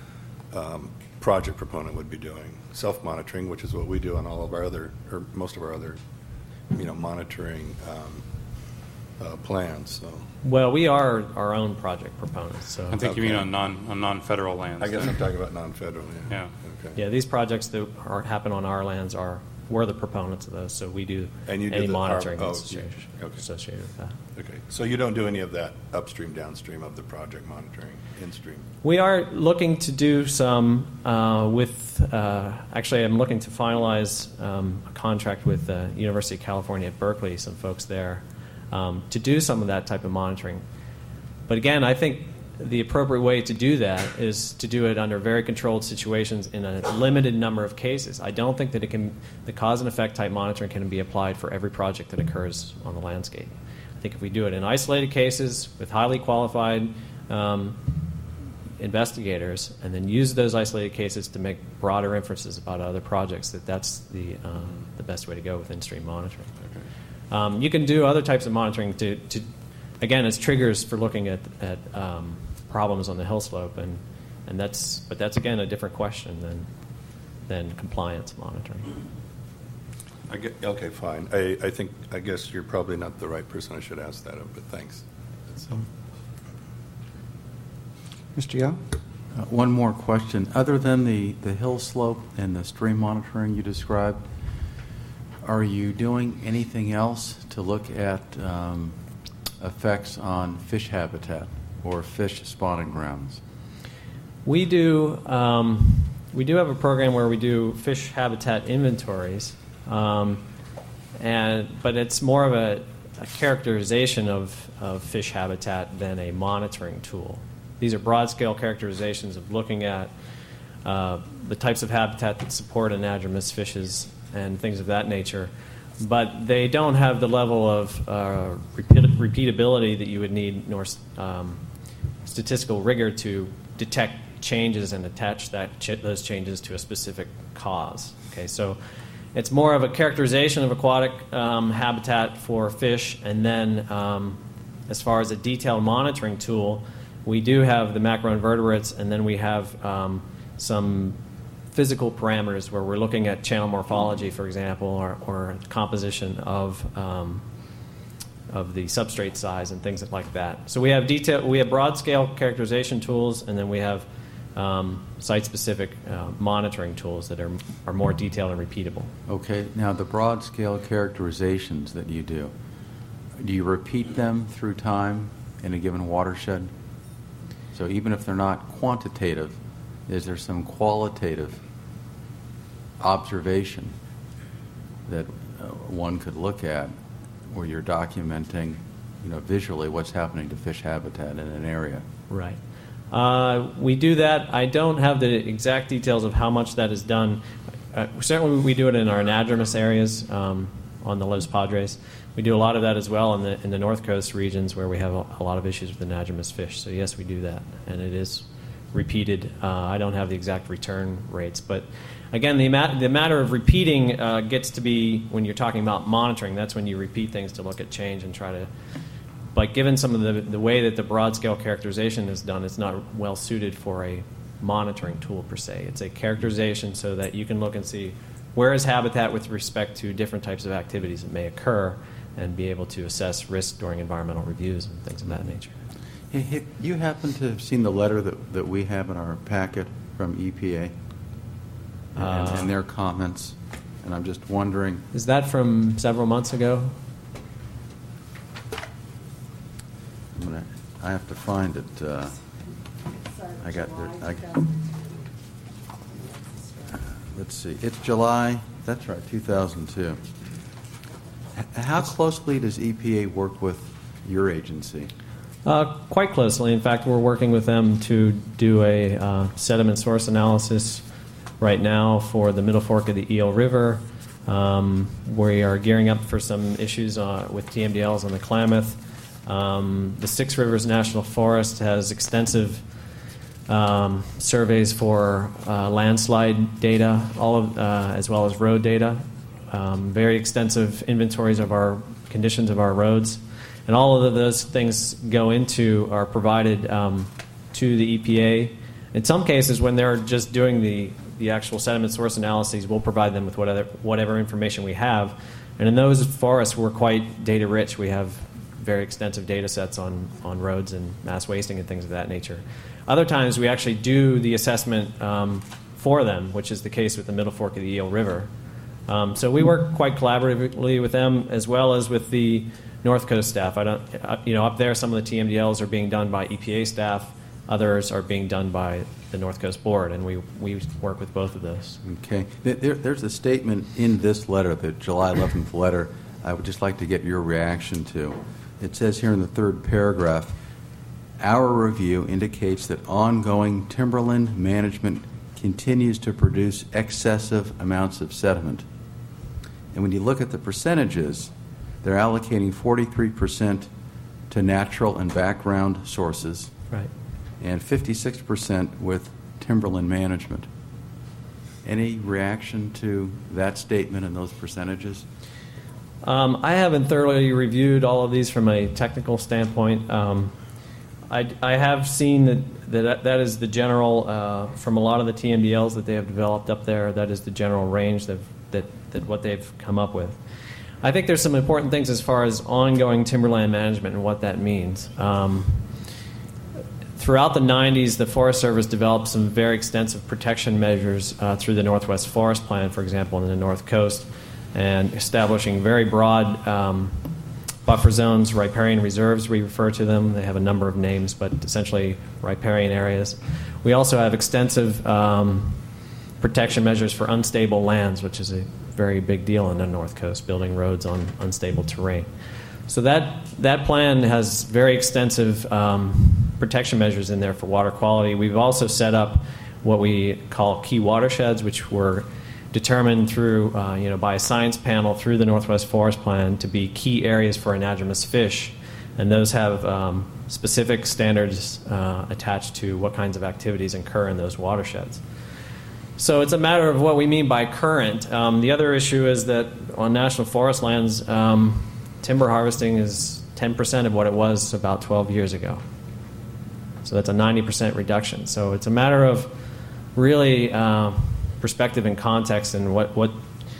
um, project proponent would be doing. Self-monitoring, which is what we do on all of our other, or most of our other, you know, monitoring um, uh, plans. So. Well, we are our own project proponents. So I think Okay. you mean on non on non-federal lands. I guess I'm talking about non-federal. Yeah. Yeah. Okay. yeah, these projects that are, happen on our lands are we're the proponents of those. So we do And you do any the- monitoring oh, that's you- associated, okay. associated with that. Okay. So you don't do any of that upstream, downstream of the project monitoring, in-stream. We are looking to do some uh, with, uh, actually I'm looking to finalize um, a contract with the University of California at Berkeley, some folks there, um, to do some of that type of monitoring. But again, I think the appropriate way to do that is to do it under very controlled situations in a limited number of cases. I don't think that it can, the cause and effect type monitoring can be applied for every project that occurs on the landscape. I think if we do it in isolated cases with highly qualified um, investigators, and then use those isolated cases to make broader inferences about other projects, that that's the um, the best way to go with in-stream monitoring. Okay. Um, you can do other types of monitoring to, to again, as triggers for looking at at um, problems on the hill slope, and and that's but that's again a different question than than compliance monitoring. I get, okay, fine. I, I think, I guess you're probably not the right person I should ask that of, but thanks. That's, um, Mister Yao? Uh, one more question. Other than the, the hill slope and the stream monitoring you described, are you doing anything else to look at um, effects on fish habitat or fish spawning grounds? We do um, we do have a program where we do fish habitat inventories, um, and but it's more of a, a characterization of, of fish habitat than a monitoring tool. These are broad-scale characterizations of looking at uh, the types of habitat that support anadromous fishes and things of that nature, but they don't have the level of uh, repeat- repeatability that you would need, nor um, statistical rigor to detect changes and attach that ch- those changes to a specific cause. Okay, so it's more of a characterization of aquatic um, habitat for fish, and then um, as far as a detailed monitoring tool, we do have the macroinvertebrates, and then we have um, some physical parameters where we're looking at channel morphology, for example, or, or composition of um, of the substrate size and things like that. So we have detail, we have broad scale characterization tools, and then we have um, site specific uh, monitoring tools that are are more detailed and repeatable. Okay. Now, the broad scale characterizations that you do, do you repeat them through time in a given watershed? So even if they're not quantitative, is there some qualitative observation that uh, one could look at where you're documenting, you know, visually what's happening to fish habitat in an area? Right. Uh, we do that. I don't have the exact details of how much that is done. Uh, certainly we do it in our anadromous areas um, on the Los Padres. We do a lot of that as well in the in the North Coast regions where we have a, a lot of issues with anadromous fish. So yes, we do that, and it is repeated. Uh, I don't have the exact return rates, but again, the, ma- the matter of repeating uh, gets to be when you're talking about monitoring. That's when you repeat things to look at change and try to. But given some of the the way that the broad scale characterization is done, it's not well suited for a monitoring tool per se. It's a characterization so that you can look and see where is habitat with respect to different types of activities that may occur, and be able to assess risk during environmental reviews and things of that nature. Hey, hey, you happen to have seen the letter that, that we have in our packet from E P A and, Uh, and their comments? And I'm just wondering. Is that from several months ago? I'm gonna, I have to find it. Uh, I got the. I, let's see. It's July. That's right, two thousand two. H- how closely does E P A work with your agency? Uh, quite closely. In fact, we're working with them to do a uh, sediment source analysis right now for the Middle Fork of the Eel River. Um, we are gearing up for some issues uh, with T M D Ls on the Klamath. Um, the Six Rivers National Forest has extensive um, surveys for uh, landslide data, all of, uh, as well as road data. Um, very extensive inventories of our conditions of our roads. And all of those things go into, are provided um, to the E P A. In some cases, when they're just doing the, the actual sediment source analyses, we'll provide them with whatever, whatever information we have. And in those forests, we're quite data rich. We have very extensive data sets on, on roads and mass wasting and things of that nature. Other times, we actually do the assessment um, for them, which is the case with the Middle Fork of the Eel River. Um, so we work quite collaboratively with them, as well as with the North Coast staff. I don't, uh, you know, up there, some of the T M D Ls are being done by E P A staff. Others are being done by the North Coast Board, and we we work with both of those. Okay. There, there's a statement in this letter, the July eleventh letter, I would just like to get your reaction to. It says here in the third paragraph, our review indicates that ongoing timberland management continues to produce excessive amounts of sediment. And when you look at the percentages, they're allocating forty-three percent to natural and background sources, right, and fifty-six percent with timberland management. Any reaction to that statement and those percentages? Um, I haven't thoroughly reviewed all of these from a technical standpoint. Um, I, I have seen that, that that is the general, uh, from a lot of the T M D Ls that they have developed up there, that is the general range that, that, that what they've come up with. I think there's some important things as far as ongoing timberland management and what that means. Um, throughout the nineties, the Forest Service developed some very extensive protection measures uh, through the Northwest Forest Plan, for example, in the North Coast, and establishing very broad um, buffer zones, riparian reserves, we refer to them. They have a number of names, but essentially riparian areas. We also have extensive um, protection measures for unstable lands, which is a very big deal on the North Coast, building roads on unstable terrain. So that that plan has very extensive um, protection measures in there for water quality. We've also set up what we call key watersheds, which were determined through, uh, you know, by a science panel through the Northwest Forest Plan to be key areas for anadromous fish, and those have um, specific standards uh, attached to what kinds of activities occur in those watersheds. So it's a matter of what we mean by current. Um, the other issue is that on national forest lands, um, timber harvesting is ten percent of what it was about twelve years ago. So that's a ninety percent reduction. So it's a matter of really uh, perspective and context, and what, what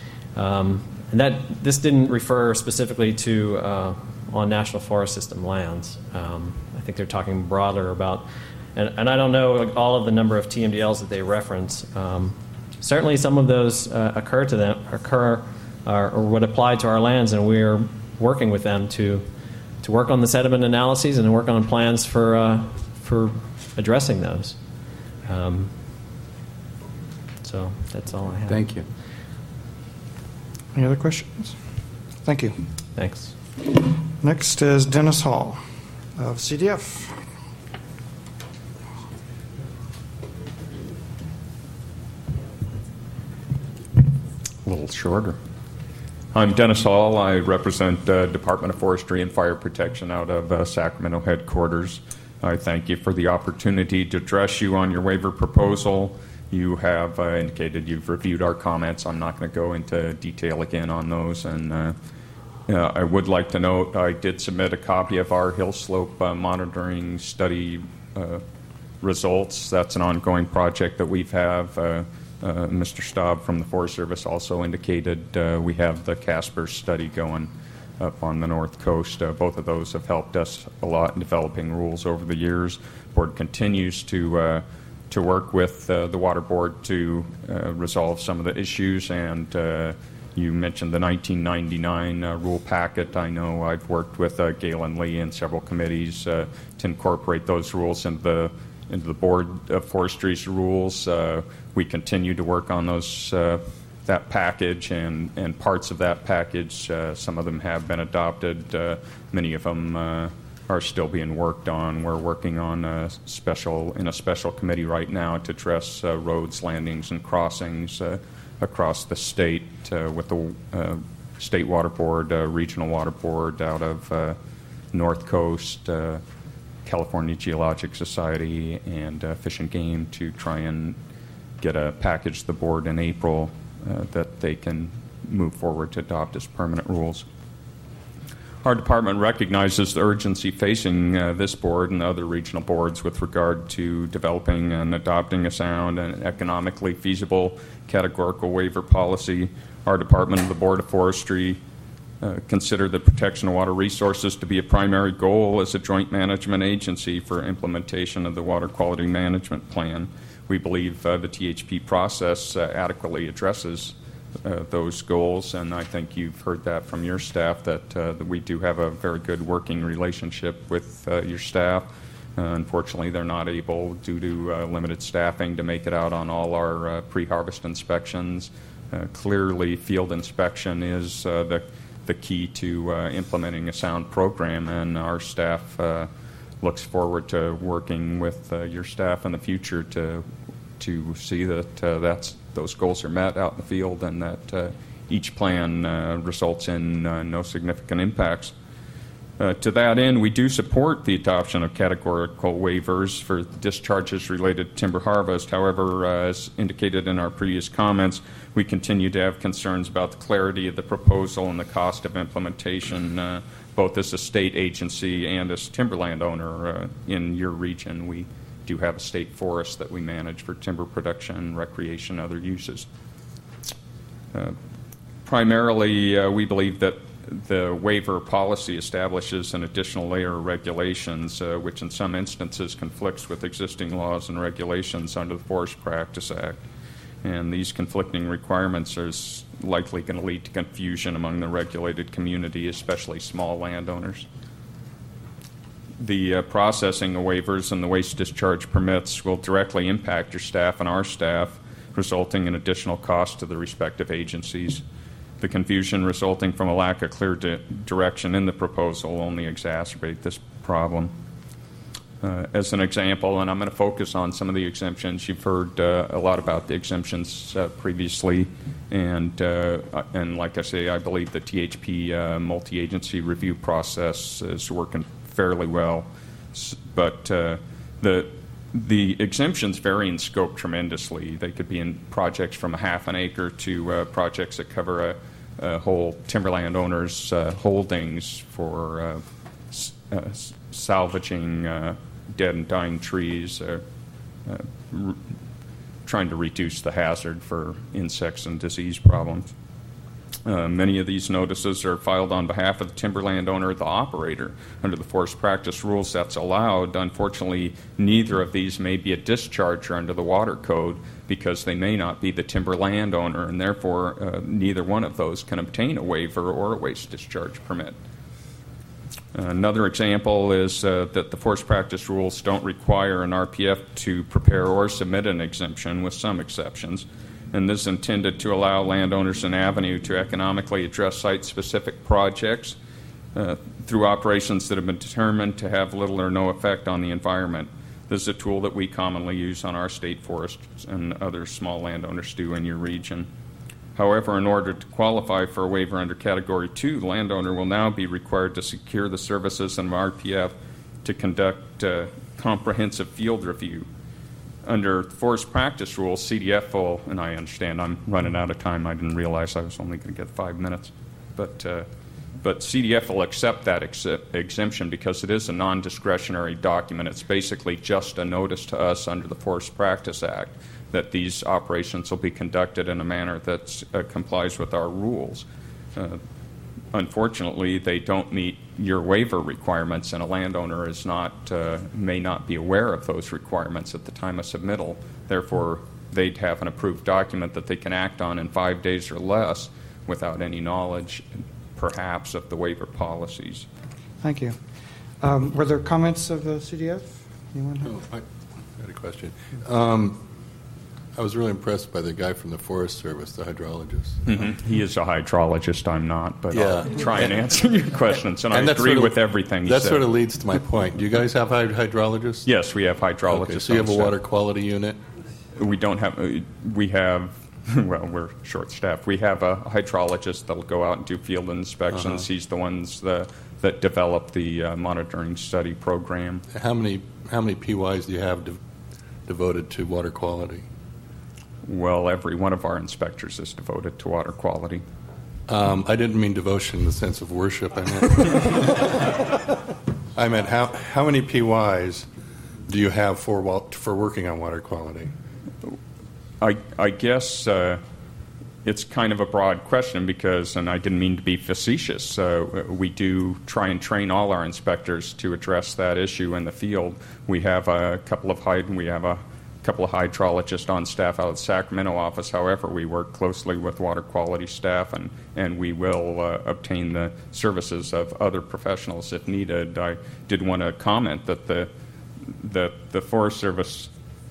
um, and that this didn't refer specifically to uh, on National Forest System lands. Um, I think they're talking broader about, and, and I don't know all of the number of T M D Ls that they reference. Um, certainly, some of those uh, occur to them, occur uh, or would apply to our lands, and we're working with them to to work on the sediment analyses and work on plans for uh, for addressing those. Um, so that's all I have. Thank you. Any other questions? Thank you. Thanks. Next is Dennis Hall of C D F. A little shorter. I'm Dennis Hall. I represent uh, Department of Forestry and Fire Protection out of uh, Sacramento headquarters. I thank you for the opportunity to address you on your waiver proposal. You have uh, indicated you've reviewed our comments. I'm not going to go into detail again on those. And uh, uh, I would like to note I did submit a copy of our hill slope uh, monitoring study uh, results. That's an ongoing project that we've have. Uh, uh, Mister Staub from the Forest Service also indicated uh, we have the Casper study going up on the north coast. Uh, both of those have helped us a lot in developing rules over the years. The board continues to uh, to work with uh, the Water Board to uh, resolve some of the issues. And uh, you mentioned the nineteen ninety-nine uh, rule packet. I know I've worked with uh, Galen Lee and several committees uh, to incorporate those rules into the into the Board of Forestry's rules. Uh, we continue to work on those uh, that package and, and parts of that package. Uh, some of them have been adopted. Uh, many of them uh, are still being worked on. We're working on a special in a special committee right now to address uh, roads, landings, and crossings uh, across the state uh, with the uh, State Water Board, uh, Regional Water Board out of uh, North Coast, uh, California Geologic Society, and uh, Fish and Game to try and get a package to the board in April uh, that they can move forward to adopt as permanent rules. Our department recognizes the urgency facing uh, this board and other regional boards with regard to developing and adopting a sound and economically feasible categorical waiver policy. Our department and the Board of Forestry uh, consider the protection of water resources to be a primary goal as a joint management agency for implementation of the Water Quality Management Plan. We believe uh, the T H P process uh, adequately addresses uh, those goals, and I think you've heard that from your staff, that, uh, that we do have a very good working relationship with uh, your staff. Uh, unfortunately, they're not able, due to uh, limited staffing, to make it out on all our uh, pre-harvest inspections. Uh, clearly, field inspection is uh, the, the key to uh, implementing a sound program, and our staff uh, looks forward to working with uh, your staff in the future to to see that uh, that's those goals are met out in the field, and that uh, each plan uh, results in uh, no significant impacts. Uh, to that end, we do support the adoption of categorical waivers for discharges related to timber harvest. However, uh, as indicated in our previous comments, we continue to have concerns about the clarity of the proposal and the cost of implementation, uh, both as a state agency and as timberland owner uh, in your region. We do have a state forest that we manage for timber production, recreation, other uses. Uh, primarily, uh, we believe that the waiver policy establishes an additional layer of regulations, uh, which in some instances conflicts with existing laws and regulations under the Forest Practice Act. And these conflicting requirements are likely going to lead to confusion among the regulated community, especially small landowners. The uh, processing of waivers and the waste discharge permits will directly impact your staff and our staff, resulting in additional costs to the respective agencies. The confusion resulting from a lack of clear di- direction in the proposal will only exacerbate this problem. Uh, as an example, and I'm going to focus on some of the exemptions. You've heard uh, a lot about the exemptions uh, previously, and uh, and like I say, I believe the T H P uh, multi-agency review process is working fairly well. But uh, the the exemptions vary in scope tremendously. They could be in projects from a half an acre to uh, projects that cover a, a whole timberland owner's uh, holdings for uh, s- uh, salvaging uh, dead and dying trees, uh, uh, r- trying to reduce the hazard for insects and disease problems. Uh, many of these notices are filed on behalf of the timberland owner or the operator. Under the forest practice rules, that's allowed. Unfortunately, neither of these may be a discharger under the water code because they may not be the timberland owner, and therefore uh, neither one of those can obtain a waiver or a waste discharge permit. Another example is uh, that the forest practice rules don't require an R P F to prepare or submit an exemption, with some exceptions. And this is intended to allow landowners an avenue to economically address site-specific projects uh, through operations that have been determined to have little or no effect on the environment. This is a tool that we commonly use on our state forests and other small landowners do in your region. However, in order to qualify for a waiver under Category two, the landowner will now be required to secure the services of an R P F to conduct uh, comprehensive field review. Under forest practice rules, C D F will, and I understand I'm running out of time. I didn't realize I was only going to get five minutes. But, uh, but C D F will accept that ex- exemption because it is a non-discretionary document. It's basically just a notice to us under the Forest Practice Act that these operations will be conducted in a manner that uh, complies with our rules. Uh, unfortunately, they don't meet your waiver requirements, and a landowner is not uh, may not be aware of those requirements at the time of submittal. Therefore, they'd have an approved document that they can act on in five days or less without any knowledge, perhaps, of the waiver policies. Thank you. Um, were there comments of the C D F? Anyone? Oh, I had a question. Um, I was really impressed by the guy from the Forest Service, the hydrologist. Mm-hmm. He is a hydrologist. I'm not, but Yeah. I'll try and answer your questions. And, And I that agree sort of- with everything you That said. sort of leads to my point. Do you guys have hyd- hydrologists? Yes, we have hydrologists. Okay, so you have a on staff. water quality unit? We don't have, uh, we have, well, we're short-staffed. We have a hydrologist that'll go out and do field inspections. Uh-huh. He's the ones that, that develop the uh, monitoring study program. How many how many P Ys do you have de- devoted to water quality? Well, every one of our inspectors is devoted to water quality. Um, I didn't mean devotion in the sense of worship. I meant, I meant how how many P Ys do you have for wa- for working on water quality? I, I guess uh, it's kind of a broad question because, and I didn't mean to be facetious, uh, we do try and train all our inspectors to address that issue in the field. We have a couple of hyd- we have a couple of hydrologists on staff out of the Sacramento office. However, we work closely with water quality staff, and, and we will uh, obtain the services of other professionals if needed. I did want to comment that the that the Forest Service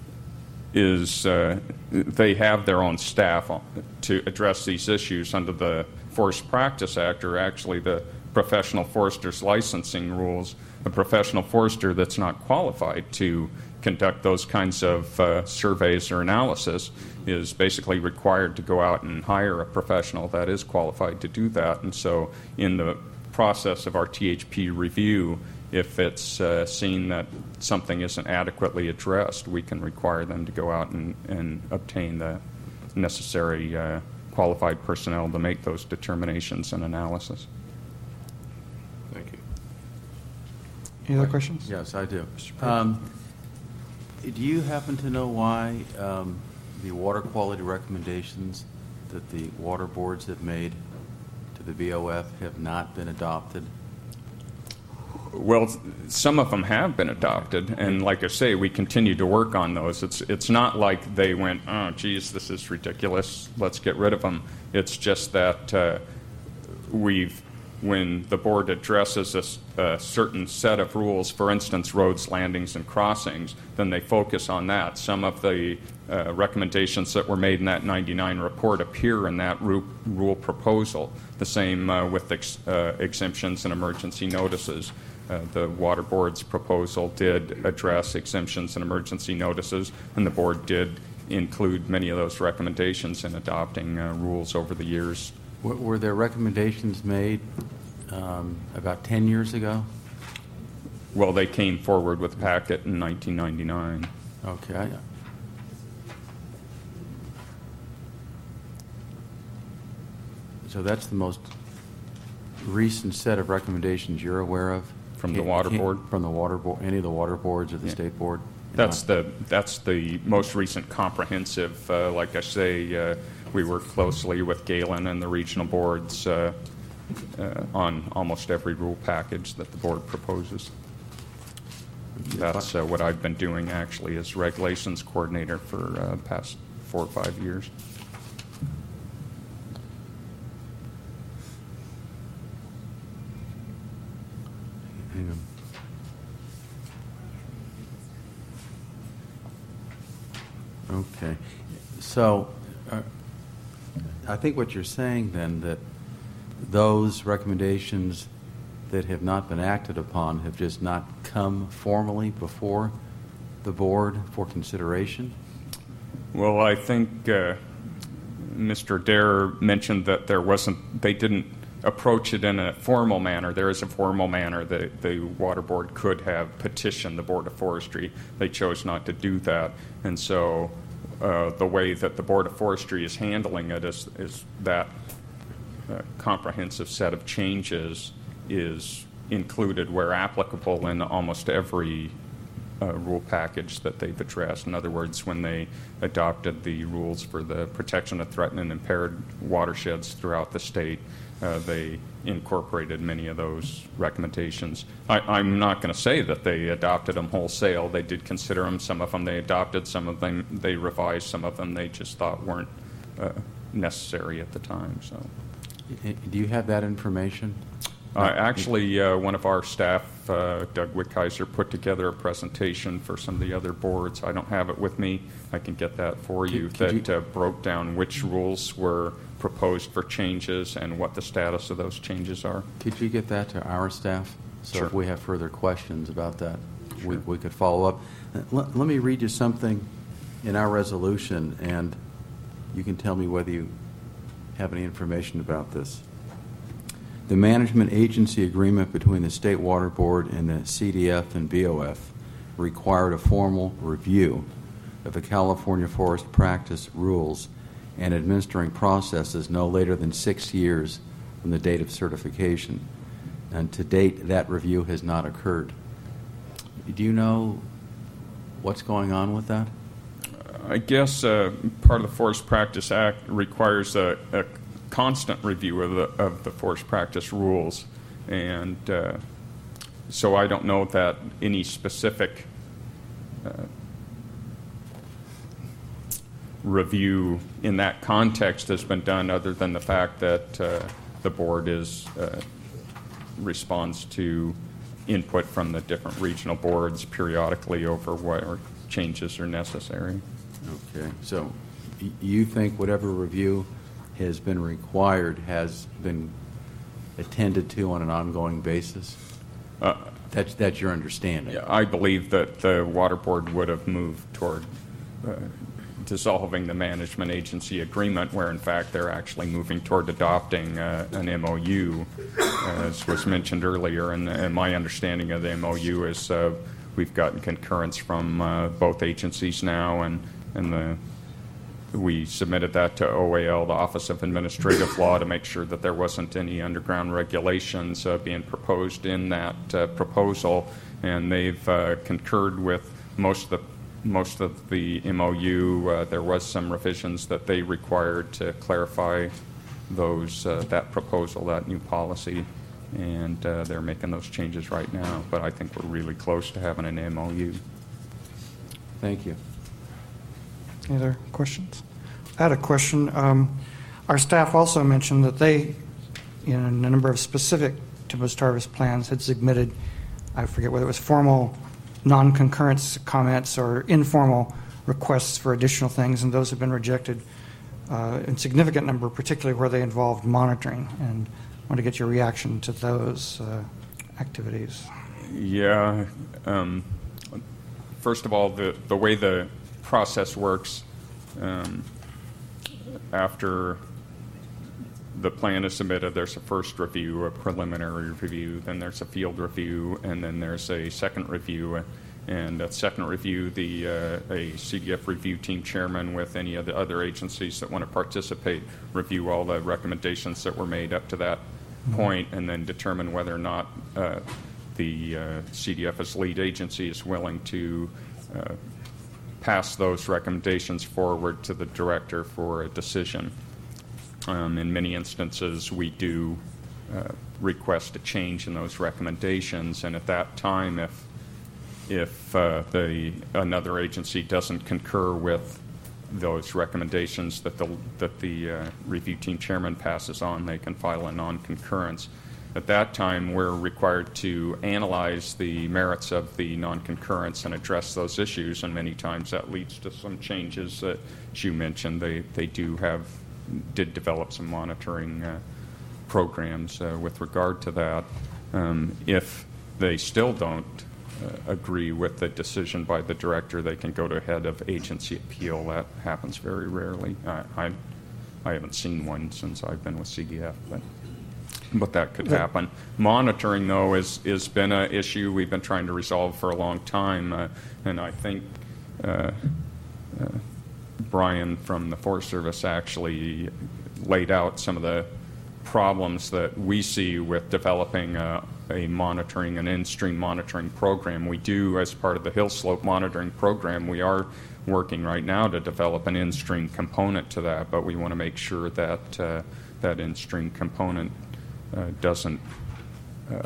is uh, they have their own staff to address these issues under the Forest Practice Act, or actually the Professional Forester's licensing rules. A professional forester that's not qualified to conduct those kinds of uh, surveys or analysis is basically required to go out and hire a professional that is qualified to do that. And so in the process of our T H P review, if it's uh, seen that something isn't adequately addressed, we can require them to go out and, and obtain the necessary uh, qualified personnel to make those determinations and analysis. Thank you. Any other questions? Yes, I do. Um, do you happen to know why um, the water quality recommendations that the water boards have made to the B O F have not been adopted? Well, some of them have been adopted, and like I say, we continue to work on those. It's it's not like they went, oh, geez, this is ridiculous, let's get rid of them. It's just that uh, we've, when the board addresses a, a certain set of rules, for instance, roads, landings, and crossings, then they focus on that. Some of the uh, recommendations that were made in that ninety-nine report appear in that ru- rule proposal. The same uh, with ex- uh, exemptions and emergency notices. Uh, the Water Board's proposal did address exemptions and emergency notices, and the board did include many of those recommendations in adopting uh, rules over the years. W- were there recommendations made um, about ten years ago? Well, they came forward with a packet in nineteen ninety-nine. Okay. So that's the most recent set of recommendations you're aware of? From the Can't- Water can't- Board? From the water board, any of the water boards or the Yeah. state board? That's the that's the most recent comprehensive. Uh, like I say, uh, we work closely with Galen and the regional boards uh, uh, on almost every rule package that the board proposes. That's uh, what I've been doing actually as regulations coordinator for uh, past four or five years. Hang on. Okay. So uh, I think what you're saying then, that those recommendations that have not been acted upon have just not come formally before the board for consideration? Well, I think uh, Mister Dare mentioned that there wasn't. They didn't approach it in a formal manner, there is a formal manner that the Water Board could have petitioned the Board of Forestry. They chose not to do that. And so uh, the way that the Board of Forestry is handling it is, is that uh, comprehensive set of changes is included where applicable in almost every uh, rule package that they've addressed. In other words, when they adopted the rules for the protection of threatened and impaired watersheds throughout the state, uh, they incorporated many of those recommendations. I, I'm not going to say that they adopted them wholesale. They did consider them. Some of them they adopted, some of them they revised, some of them they just thought weren't uh, necessary at the time. So, do you have that information? Uh, actually, uh, one of our staff, uh, Doug Wickheiser, put together a presentation for some of the other boards. I don't have it with me. I can get that for you. Could, could that you? Uh, broke down which rules were proposed for changes and what the status of those changes are. Could you get that to our staff? So Sure. if we have further questions about that, Sure. we, we could follow up. Uh, Let, let me read you something in our resolution, and you can tell me whether you have any information about this. The management agency agreement between the State Water Board and the C D F and B O F required a formal review of the California Forest Practice rules and administering processes no later than six years from the date of certification. And to date, that review has not occurred. Do you know what's going on with that? I guess uh, part of the Forest Practice Act requires a, a constant review of the of the forest practice rules, and uh, so I don't know that any specific uh, review in that context has been done, other than the fact that uh, the board is uh, responds to input from the different regional boards periodically over what changes are necessary. Okay, so y- you think whatever review has been required has been attended to on an ongoing basis? Uh, that's, that's your understanding? I believe that the Water Board would have moved toward uh, dissolving the management agency agreement, where in fact they're actually moving toward adopting uh, an M O U, as was mentioned earlier. And, and my understanding of the M O U is uh, we've gotten concurrence from uh, both agencies now, and, and the we submitted that to O A L, the Office of Administrative Law, to make sure that there wasn't any underground regulations uh, being proposed in that uh, proposal, and they've uh, concurred with most of the most of the M O U. Uh, there was some revisions that they required to clarify those uh, that proposal, that new policy, and uh, they're making those changes right now. But I think we're really close to having an M O U. Thank you. Any other questions? I had a question. Um, our staff also mentioned that they, in a number of specific timber harvest plans, had submitted, I forget whether it was formal non-concurrence comments or informal requests for additional things, and those have been rejected uh, in significant number, particularly where they involved monitoring. And I want to get your reaction to those uh, activities. Yeah. Um, first of all, the, the way the process works, um, after the plan is submitted, there's a first review, a preliminary review, then there's a field review, and then there's a second review. And that second review, the uh, a C D F review team chairman with any of the other agencies that want to participate review all the recommendations that were made up to that mm-hmm. point, and then determine whether or not uh, the uh, C D F as lead agency is willing to uh, pass those recommendations forward to the director for a decision. Um, in many instances, we do uh, request a change in those recommendations, and at that time, if if uh, the another agency doesn't concur with those recommendations that the that the uh, review team chairman passes on, they can file a non-concurrence. At that time, we're required to analyze the merits of the non-concurrence and address those issues, and many times that leads to some changes that you mentioned. They they do have did develop some monitoring uh, programs uh, with regard to that. Um, if they still don't uh, agree with the decision by the director, they can go to head of agency appeal. That happens very rarely. I I, I haven't seen one since I've been with C D F, but. but that could That- happen. Monitoring, though, is has been an issue we've been trying to resolve for a long time, uh, and I think uh, uh, Brian from the Forest Service actually laid out some of the problems that we see with developing a, a monitoring, an in-stream monitoring program. We do, as part of the hill slope monitoring program, we are working right now to develop an in-stream component to that, but we want to make sure that uh, that in-stream component uh, doesn't uh,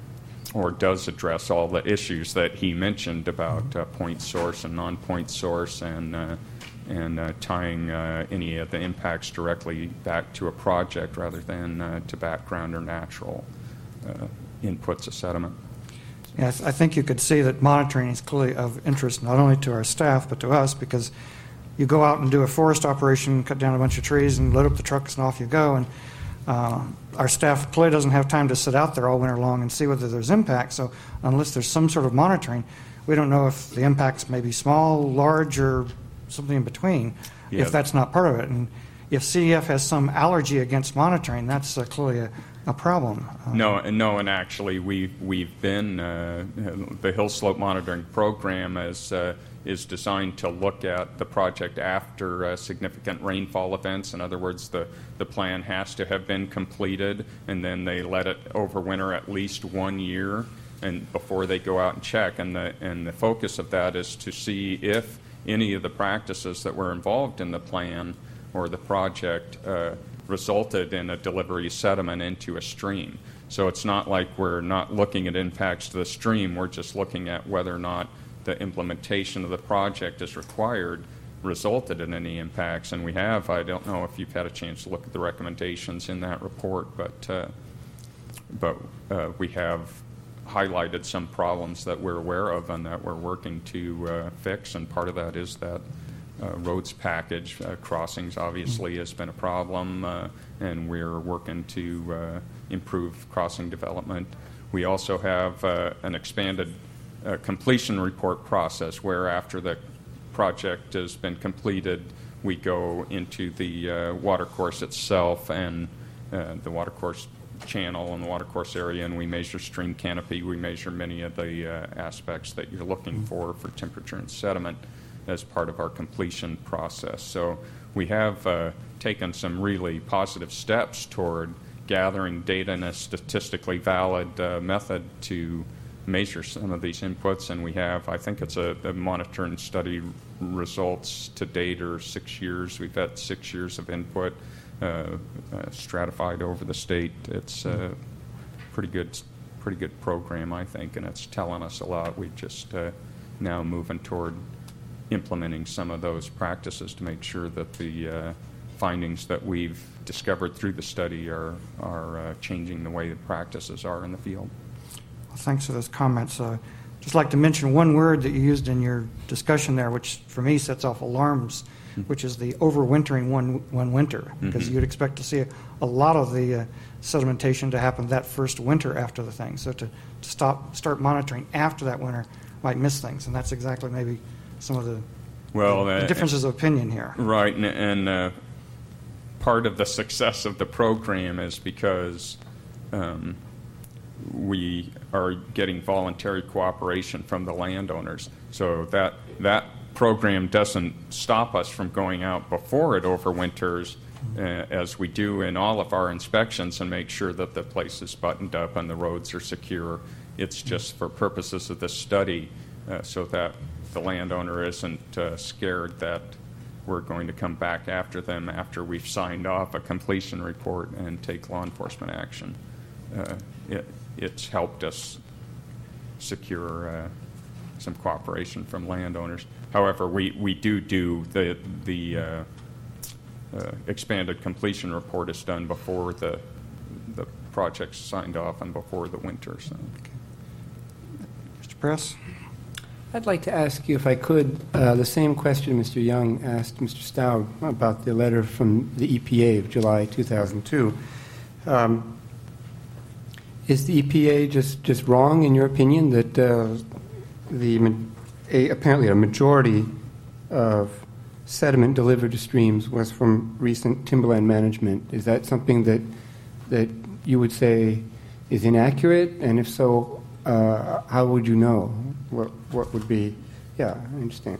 or does address all the issues that he mentioned about uh, point source and non-point source, and uh, and uh, tying uh, any of the impacts directly back to a project rather than uh, to background or natural uh, inputs of sediment. Yes, I think you could see that monitoring is clearly of interest not only to our staff but to us, because you go out and do a forest operation, cut down a bunch of trees and load up the trucks and off you go, and uh, our staff clearly doesn't have time to sit out there all winter long and see whether there's impact. So unless there's some sort of monitoring, we don't know if the impacts may be small, large, or something in between, Yeah. if that's not part of it. And if C D F has some allergy against monitoring, that's uh, clearly a, a problem. Um, No, and no, and actually, we've we've been uh, the hill slope monitoring program is uh, is designed to look at the project after uh, significant rainfall events. In other words, the the plan has to have been completed, and then they let it overwinter at least one year, and before they go out and check. And the and the focus of that is to see if any of the practices that were involved in the plan or the project uh, resulted in a delivery of sediment into a stream. So it's not like we're not looking at impacts to the stream, we're just looking at whether or not the implementation of the project as required resulted in any impacts. And we have. I don't know if you've had a chance to look at the recommendations in that report, but, uh, but uh, we have highlighted some problems that we're aware of and that we're working to uh, fix, and part of that is that uh, roads package. Uh, crossings obviously has been a problem, uh, and we're working to uh, improve crossing development. We also have uh, an expanded uh, completion report process where after the project has been completed, we go into the uh, watercourse itself and uh, the watercourse channel and the watercourse area, and we measure stream canopy. We measure many of the uh, aspects that you're looking for for temperature and sediment as part of our completion process. So we have uh, taken some really positive steps toward gathering data in a statistically valid uh, method to measure some of these inputs, and we have, I think it's a, a monitor and study results to date are six years. We've had six years of input uh, uh, stratified over the state. It's a pretty good, pretty good program, I think, and it's telling us a lot. We're just uh, now moving toward implementing some of those practices to make sure that the uh, findings that we've discovered through the study are, are uh, changing the way the practices are in the field. Well, thanks for those comments. Uh, just like to mention one word that you used in your discussion there, which for me sets off alarms, mm-hmm. which is the overwintering one, one winter, because mm-hmm. you'd expect to see a, a lot of the uh, sedimentation to happen that first winter after the thing. So to, to stop, start monitoring after that winter might miss things, and that's exactly maybe some of the, well, the, uh, the differences of opinion here. Right, and, and uh, part of the success of the program is because um, we are getting voluntary cooperation from the landowners. So that that program doesn't stop us from going out before it overwinters, uh, as we do in all of our inspections, and make sure that the place is buttoned up and the roads are secure. It's just for purposes of this study, uh, so that the landowner isn't uh, scared that we're going to come back after them after we've signed off a completion report and take law enforcement action. Uh, it, it's helped us secure uh, some cooperation from landowners. However, we, we do do the the uh, uh, expanded completion report is done before the the project's signed off and before the winter. So. Okay. Mister Press? I'd like to ask you, if I could, uh, the same question Mister Young asked Mister Staub about the letter from the E P A of July two thousand two. Um, is the E P A just, just wrong, in your opinion, that uh, the a, apparently a majority of sediment delivered to streams was from recent timberland management? Is that something that that you would say is inaccurate? And if so, uh, how would you know? What, what would be, yeah, I understand.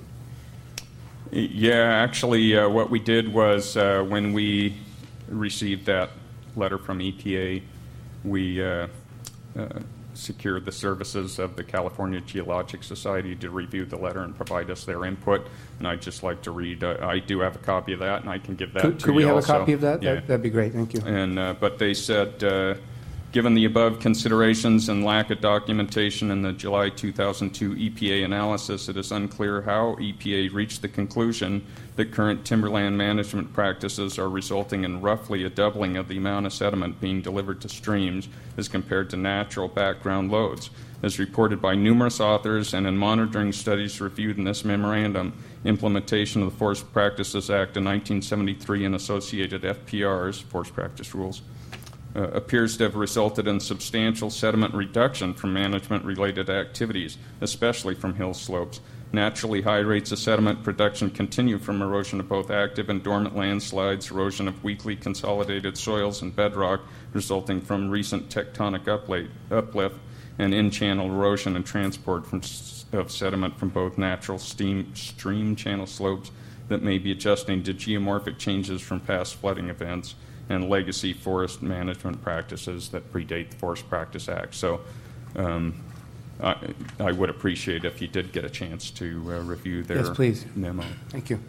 Yeah, actually, uh, what we did was uh, when we received that letter from E P A, we uh, uh, secured the services of the California Geologic Society to review the letter and provide us their input. And I'd just like to read, uh, I do have a copy of that, and I can give that could, to could you we have also. a copy of that? Yeah. that? That'd be great, thank you. And uh, but they said, uh, given the above considerations and lack of documentation in the July two thousand two E P A analysis, it is unclear how E P A reached the conclusion that current timberland management practices are resulting in roughly a doubling of the amount of sediment being delivered to streams as compared to natural background loads. As reported by numerous authors and in monitoring studies reviewed in this memorandum, implementation of the Forest Practices Act of nineteen seventy-three and associated F P Rs, Forest Practice Rules, Uh, appears to have resulted in substantial sediment reduction from management-related activities, especially from hill slopes. Naturally, high rates of sediment production continue from erosion of both active and dormant landslides, erosion of weakly consolidated soils and bedrock resulting from recent tectonic uplift, and in-channel erosion and transport from, of sediment from both natural steam, stream channel slopes that may be adjusting to geomorphic changes from past flooding events and legacy forest management practices that predate the Forest Practice Act. So um, I, I would appreciate if you did get a chance to uh, review their yes, please. memo. Thank you.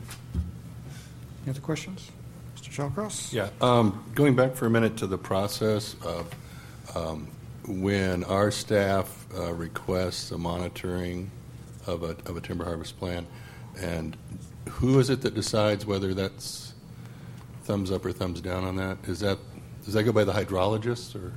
Any other questions? Mister Shawcross? Yeah. Um, going back for a minute to the process of um, when our staff uh, requests a monitoring of a, of a timber harvest plan, and who is it that decides whether that's thumbs up or thumbs down on that? Is that does that go by the hydrologist or?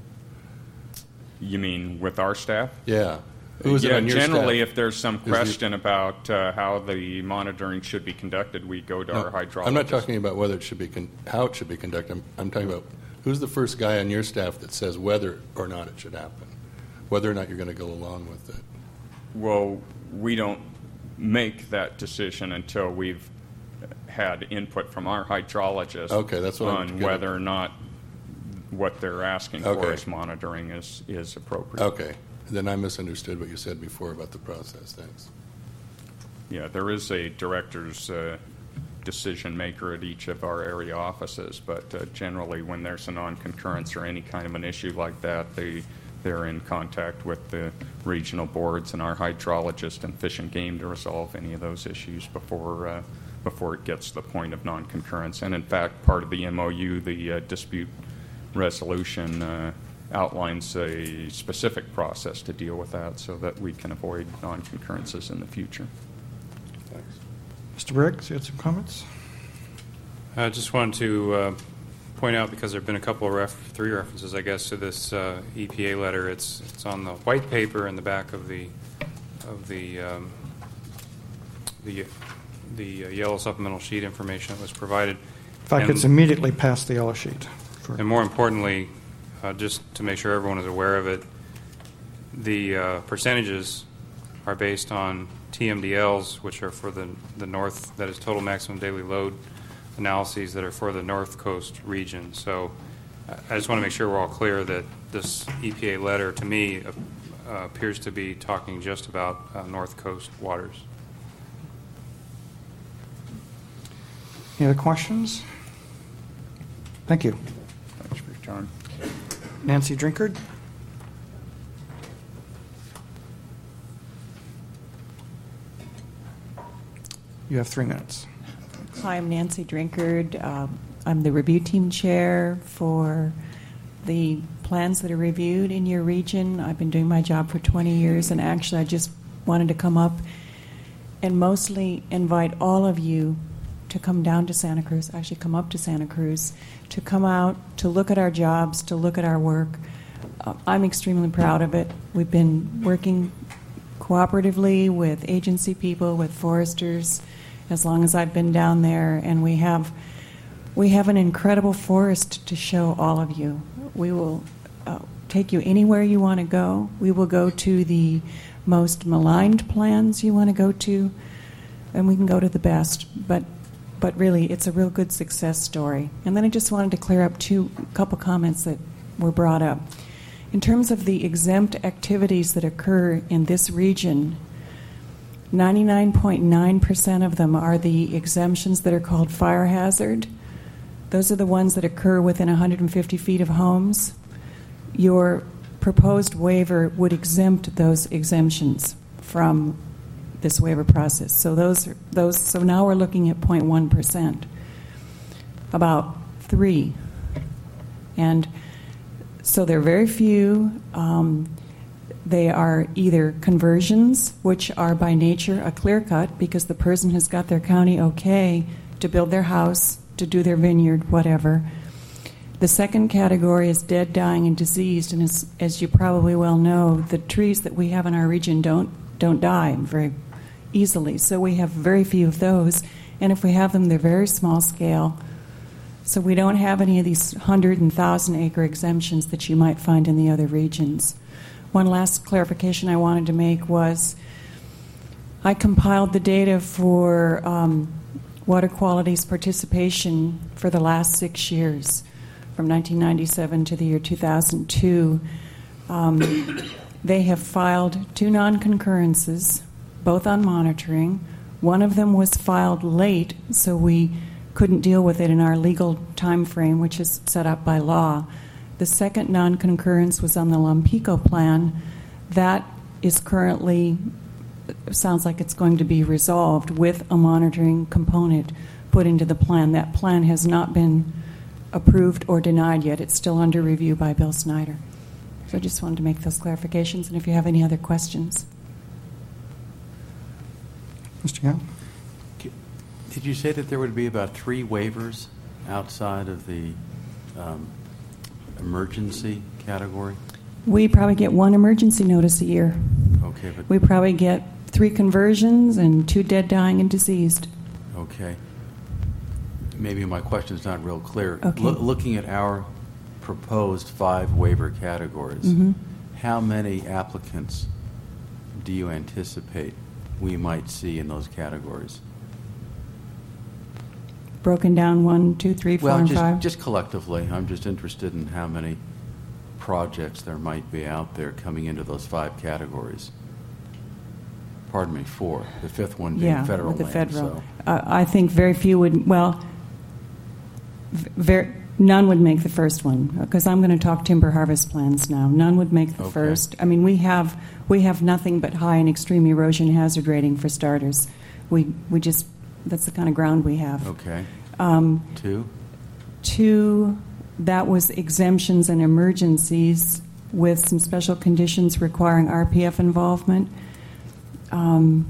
You mean with our staff? Yeah. Who is yeah, it on your generally, staff? if there's some Is question the, about uh, how the monitoring should be conducted, we go to no, our hydrologist. I'm not talking about whether it should be con- how it should be conducted. I'm, I'm talking about who's the first guy on your staff that says whether or not it should happen, whether or not you're going to go along with it. Well, we don't make that decision until we've had input from our hydrologist okay, that's what on I'm whether or not what they're asking okay. for as monitoring is, is appropriate. Okay. Then I misunderstood what you said before about the process. Thanks. Yeah, there is a director's uh, decision maker at each of our area offices, but uh, generally when there's a non-concurrence or any kind of an issue like that, they, they're in contact with the regional boards and our hydrologist and Fish and Game to resolve any of those issues before uh, before it gets to the point of non-concurrence. And in fact, part of the M O U, the uh, dispute resolution, uh, outlines a specific process to deal with that so that we can avoid non-concurrences in the future. Thanks. Mister Briggs, you had some comments? I just wanted to uh, point out, because there have been a couple of ref- three references, I guess, to this uh, E P A letter. It's it's on the white paper in the back of the of the um, the the uh, yellow supplemental sheet information that was provided. In fact, and, it's immediately past the yellow sheet. For and more importantly, uh, just to make sure everyone is aware of it, the uh, percentages are based on T M D Ls, which are for the the north, that is total maximum daily load analyses that are for the North Coast region. So I just want to make sure we're all clear that this E P A letter, to me, uh, uh, appears to be talking just about uh, North Coast waters. Any other questions? Thank you. Thanks for your time. Nancy Drinkard? You have three minutes. Hi, I'm Nancy Drinkard. Um, I'm the review team chair for the plans that are reviewed in your region. I've been doing my job for twenty years, and actually I just wanted to come up and mostly invite all of you to come down to Santa Cruz, actually come up to Santa Cruz, to come out, to look at our jobs, to look at our work. Uh, I'm extremely proud of it. We've been working cooperatively with agency people, with foresters, as long as I've been down there, and we have we have an incredible forest to show all of you. We will uh, take you anywhere you want to go. We will go to the most maligned plans you want to go to, and we can go to the best. But but really, it's a real good success story. And then I just wanted to clear up two couple comments that were brought up. In terms of the exempt activities that occur in this region, ninety-nine point nine percent of them are the exemptions that are called fire hazard. Those are the ones that occur within one hundred fifty feet of homes. Your proposed waiver would exempt those exemptions from this waiver process. So those, those. So now we're looking at zero point one percent, about three, and so there are very few. Um, they are either conversions, which are by nature a clear cut because the person has got their county okay to build their house, to do their vineyard, whatever. The second category is dead, dying, and diseased, and as, as you probably well know, the trees that we have in our region don't don't die very easily, so we have very few of those, and if we have them, they're very small scale. So we don't have any of these hundred and thousand acre exemptions that you might find in the other regions. One last clarification I wanted to make was I compiled the data for um, water quality's participation for the last six years, from nineteen ninety-seven to the year two thousand two. Um, they have filed two non-concurrences, both on monitoring. One of them was filed late, so we couldn't deal with it in our legal time frame, which is set up by law. The second non-concurrence was on the Lompico plan. That is currently, sounds like it's going to be resolved with a monitoring component put into the plan. That plan has not been approved or denied yet. It's still under review by Bill Snyder. So I just wanted to make those clarifications, and if you have any other questions. Mister Young? Did you say that there would be about three waivers outside of the um, emergency category? We probably get one emergency notice a year. Okay, but we probably get three conversions and two dead, dying, and diseased. Okay. Maybe my question is not real clear. Okay. Lo- looking at our proposed five waiver categories, Mm-hmm. how many applicants do you anticipate we might see in those categories? Broken down one, two, three, four, Well, and just, five. just collectively. I'm just interested in how many projects there might be out there coming into those five categories. Pardon me, four. The fifth one being yeah, federal with the land. federal. So. Uh, I think very few would. Well, very, none would make the first one because I'm going to talk timber harvest plans now. None would make the Okay. first. I mean, we have we have nothing but high and extreme erosion hazard rating for starters. We we just that's the kind of ground we have. Okay. Um, Two? Two, that was exemptions and emergencies with some special conditions requiring R P F involvement. Um,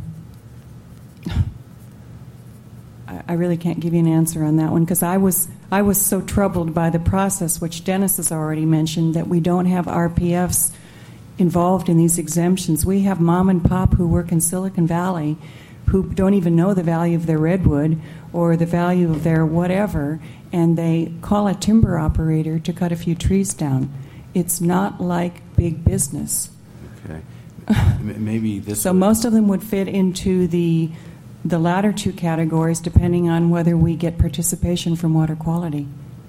I, I really can't give you an answer on that one because I was I was so troubled by the process, which Dennis has already mentioned, that we don't have R P Fs involved in these exemptions. We have mom and pop who work in Silicon Valley who don't even know the value of their redwood or the value of their whatever, and they call a timber operator to cut a few trees down. It's not like big business. Okay. M- Maybe this. So would- most of them would fit into the the latter two categories, depending on whether we get participation from water quality.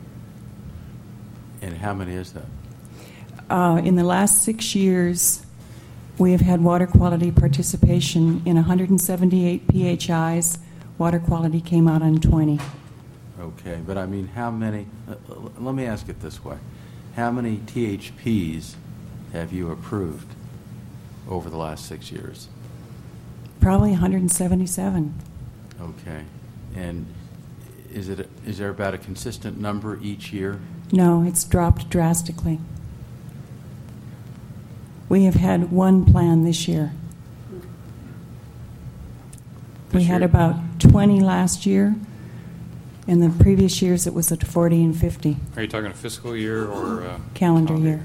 And how many is that? Uh, in the last six years, we have had water quality participation in one hundred seventy-eight P H Is. Water quality came out on twenty. Okay, but I mean, how many? Uh, l- let me ask it this way: how many T H Ps have you approved over the last six years? Probably one hundred seventy-seven. Okay, and is it is there about a consistent number each year? No, it's dropped drastically. We have had one plan this year. This we had year? about twenty last year. In the previous years, it was at forty and fifty. Are you talking a fiscal year or uh, Calendar year.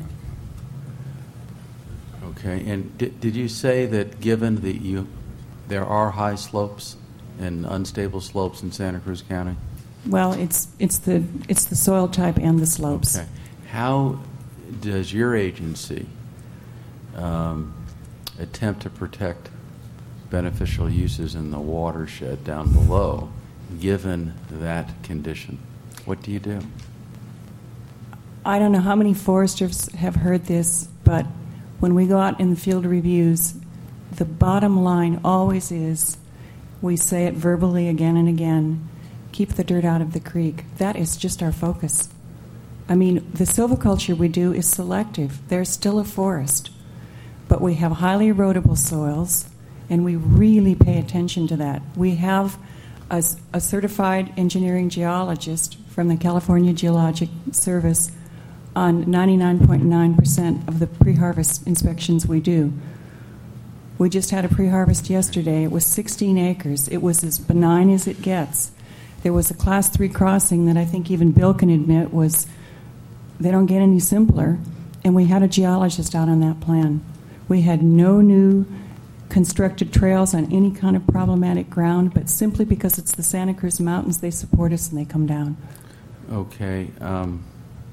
Okay, and did, did you say that given that you there are high slopes and unstable slopes in Santa Cruz County? Well, it's it's the it's the soil type and the slopes. Okay. How does your agency um, attempt to protect beneficial uses in the watershed down below, given that condition? What do you do? I don't know how many foresters have heard this, but when we go out in the field reviews, the bottom line always is, we say it verbally again and again, keep the dirt out of the creek. That is just our focus. I mean, the silviculture we do is selective. There's still a forest, but we have highly erodible soils, and we really pay attention to that. We have a, a certified engineering geologist from the California Geologic Service on ninety-nine point nine percent of the pre-harvest inspections we do. We just had a pre-harvest yesterday. It was sixteen acres. It was as benign as it gets. There was a class three crossing that I think even Bill can admit was, they don't get any simpler, and we had a geologist out on that plan. We had no new constructed trails on any kind of problematic ground, but simply because it's the Santa Cruz Mountains, they support us and they come down. Okay. Um,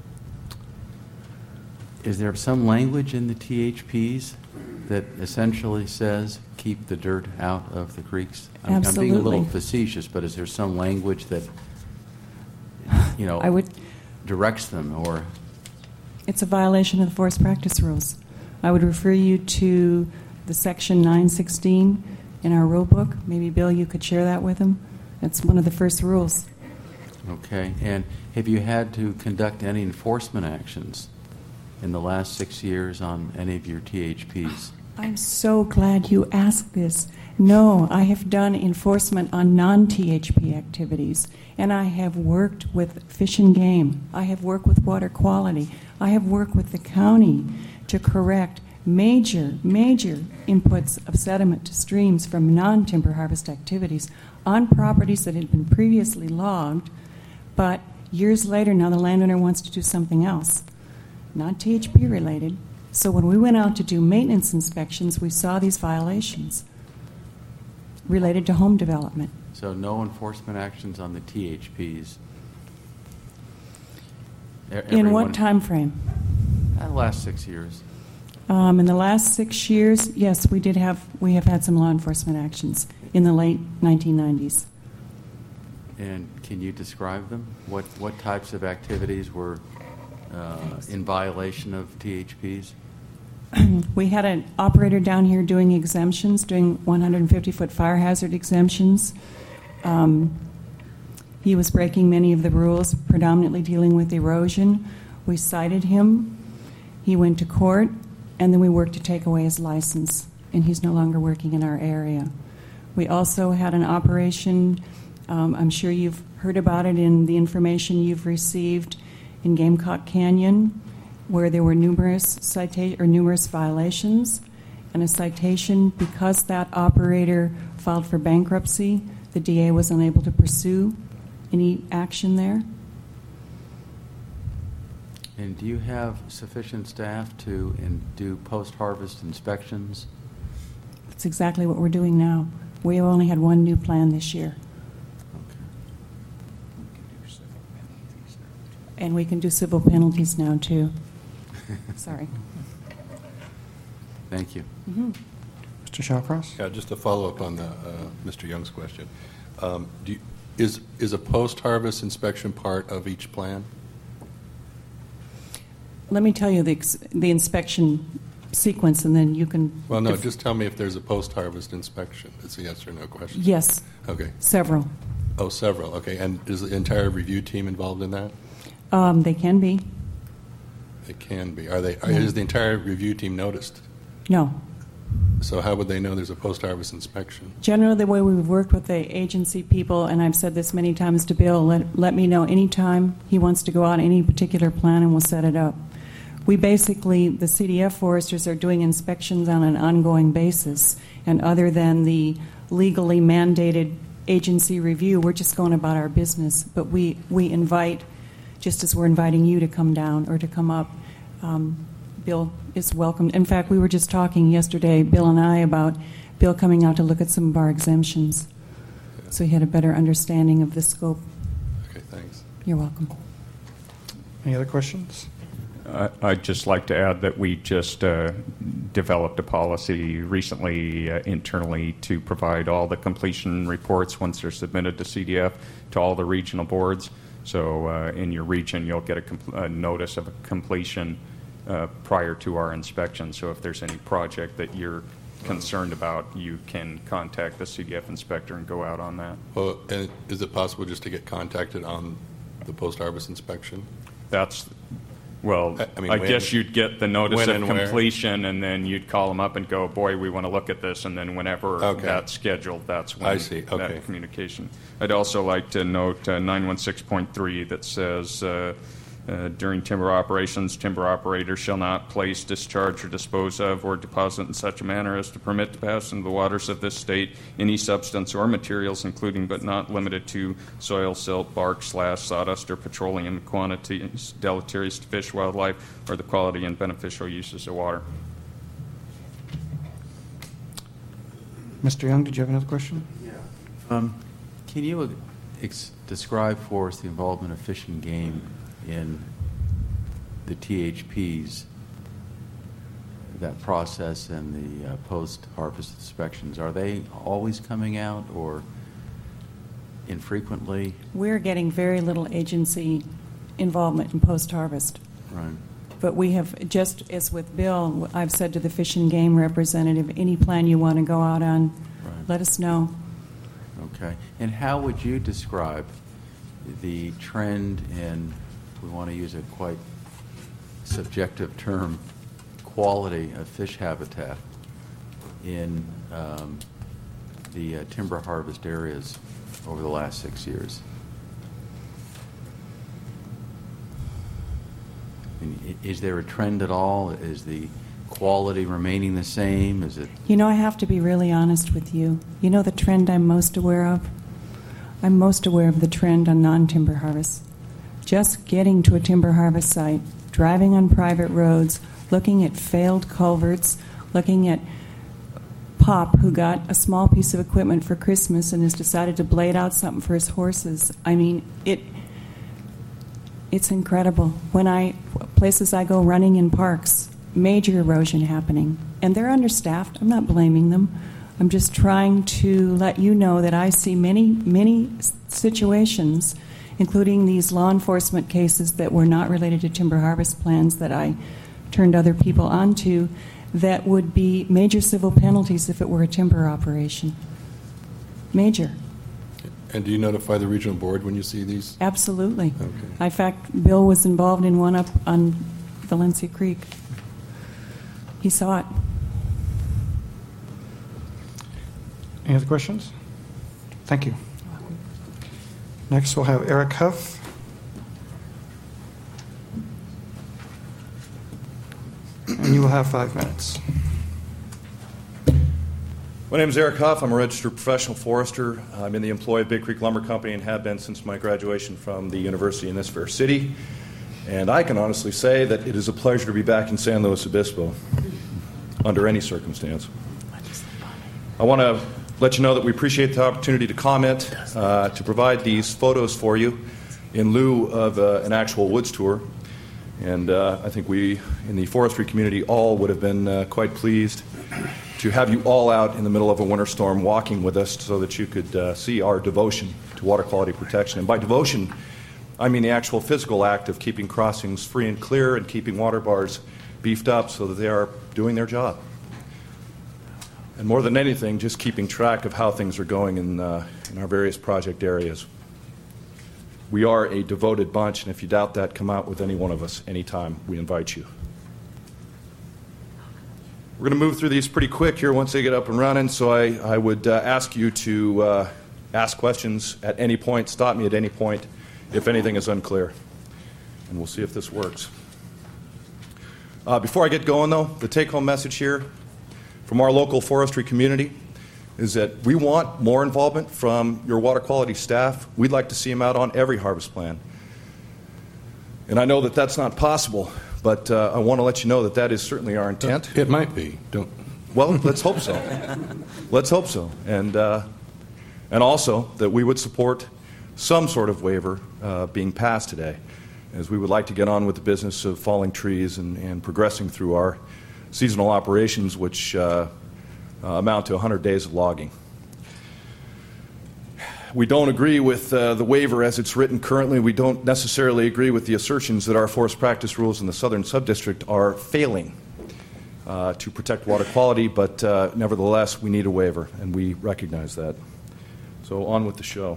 is there some language in the T H Ps that essentially says keep the dirt out of the creeks? I'm, Absolutely. I'm being a little facetious, but is there some language that, you know, I would, directs them, or? it's a violation of the forest practice rules. I would refer you to the section nine sixteen in our rule book. Maybe, Bill, you could share that with them. It's one of the first rules. Okay. And have you had to conduct any enforcement actions in the last six years on any of your T H Ps? I'm so glad you asked this. No, I have done enforcement on non-T H P activities, and I have worked with Fish and Game. I have worked with water quality. I have worked with the county to correct major, major inputs of sediment to streams from non-timber harvest activities on properties that had been previously logged, but years later now the landowner wants to do something else, not T H P related. So when we went out to do maintenance inspections, we saw these violations related to home development. So no enforcement actions on the T H Ps? E- In everyone- what time frame? Uh, last six years. Um, in the last six years, yes, we did have we have had some law enforcement actions in the late nineteen nineties. And can you describe them? What what types of activities were uh, in violation of T H Ps? We had an operator down here doing exemptions, doing one hundred fifty foot fire hazard exemptions. Um, he was breaking many of the rules, predominantly dealing with erosion. We cited him. He went to court, and then we worked to take away his license, and he's no longer working in our area. We also had an operation, um, I'm sure you've heard about it in the information you've received in Gamecock Canyon, where there were numerous cita- or numerous violations, and a citation because that operator filed for bankruptcy. The D A was unable to pursue any action there. And do you have sufficient staff to in, do post-harvest inspections? That's exactly what we're doing now. We have only had one new plan this year. And we can do civil penalties now, too. Sorry. Thank you. Mm-hmm. Mister Shawcross? Yeah, just to follow up on the, uh, Mister Young's question. Um, do you, is, is a post-harvest inspection part of each plan? Let me tell you the, ex- the inspection sequence, and then you can... Well, no, def- just tell me if there's a post-harvest inspection. It's a yes or no question. Yes. Okay. Several. Oh, several. Okay. And is the entire review team involved in that? Um, they can be. It can be. Are they? Are, Yeah. Is the entire review team noticed? No. So how would they know there's a post-harvest inspection? Generally, the way we've worked with the agency people, and I've said this many times to Bill, let, let me know anytime he wants to go out any particular plan and we'll set it up. We basically, the C D F foresters are doing inspections on an ongoing basis, and other than the legally mandated agency review, we're just going about our business. But we, we invite, just as we're inviting you to come down or to come up, um, Bill is welcome. In fact, we were just talking yesterday, Bill and I, about Bill coming out to look at some of our exemptions. Yeah. So he had a better understanding of the scope. Okay, thanks. You're welcome. Any other questions? Uh, I'd just like to add that we just uh, developed a policy recently uh, internally to provide all the completion reports once they're submitted to C D F to all the regional boards. So uh, in your region, you'll get a, compl- a notice of a completion uh, prior to our inspection. So if there's any project that you're concerned about, you can contact the C D F inspector and go out on that. Well, and is it possible just to get contacted on the post-harvest inspection? That's, well, I- I, I mean, when- guess you'd get the notice when of and where? completion, and then you'd call them up and go, boy, we want to look at this, and then whenever Okay. that's scheduled, that's when I see. Okay. that communication. I'd also like to note uh, nine one six point three that says, uh, uh, during timber operations, timber operators shall not place, discharge, or dispose of, or deposit in such a manner as to permit to pass into the waters of this state any substance or materials, including but not limited to soil, silt, bark, slash, sawdust, or petroleum in quantities deleterious to fish, wildlife, or the quality and beneficial uses of water. Mister Young, did you have another question? Um, can you ex- describe for us the involvement of Fish and Game in the T H Ps, that process, and the uh, post-harvest inspections? Are they always coming out or infrequently? We're getting very little agency involvement in post-harvest. Right. But we have, just as with Bill, I've said to the Fish and Game representative, any plan you want to go out on, Right. let us know. Okay. And how would you describe the trend in, we want to use a quite subjective term, quality of fish habitat in um, the uh, timber harvest areas over the last six years? I mean, i- is there a trend at all? Is the quality remaining the same? Is it? You know, I have to be really honest with you. You know the trend I'm most aware of? I'm most aware of the trend on non-timber harvests. Just getting to a timber harvest site, driving on private roads, looking at failed culverts, looking at Pop, who got a small piece of equipment for Christmas and has decided to blade out something for his horses. I mean, it it's incredible. When I, places I go running in parks, major erosion happening, and they're understaffed. I'm not blaming them. I'm just trying to let you know that I see many, many situations, including these law enforcement cases that were not related to timber harvest plans that I turned other people onto, that would be major civil penalties if it were a timber operation. Major. And do you notify the regional board when you see these? Absolutely. Okay. In fact, Bill was involved in one up on Valencia Creek. He saw it. Any other questions? Thank you. Next, we'll have Eric Huff. And you will have five minutes. My name is Eric Huff. I'm a registered professional forester. I'm in the employ of Big Creek Lumber Company and have been since my graduation from the university in this fair city. And I can honestly say that it is a pleasure to be back in San Luis Obispo under any circumstance. I want to let you know that we appreciate the opportunity to comment, uh, to provide these photos for you in lieu of uh, an actual woods tour. And uh, I think we in the forestry community all would have been uh, quite pleased to have you all out in the middle of a winter storm walking with us so that you could uh, see our devotion to water quality protection. And by devotion, I mean the actual physical act of keeping crossings free and clear and keeping water bars beefed up so that they are doing their job. And more than anything, just keeping track of how things are going in, uh, in our various project areas. We are a devoted bunch, and if you doubt that, come out with any one of us anytime. We invite you. We're going to move through these pretty quick here once they get up and running, so I, I would uh, ask you to uh, ask questions at any point, stop me at any point if anything is unclear, and we'll see if this works. Uh, before I get going, though, the take-home message here from our local forestry community is that we want more involvement from your water quality staff. We'd like to see them out on every harvest plan. And I know that that's not possible, but uh, I want to let you know that that is certainly our intent. It might be. Don't. Well, let's hope so. Let's hope so. And, uh, and also that we would support some sort of waiver uh, being passed today, as we would like to get on with the business of falling trees and, and progressing through our seasonal operations, which uh, uh, amount to one hundred days of logging. we don't agree with uh, the waiver as it's written currently. We don't necessarily agree with the assertions that our forest practice rules in the Southern Subdistrict are failing uh, to protect water quality, but uh, nevertheless, we need a waiver, and we recognize that. So on with the show.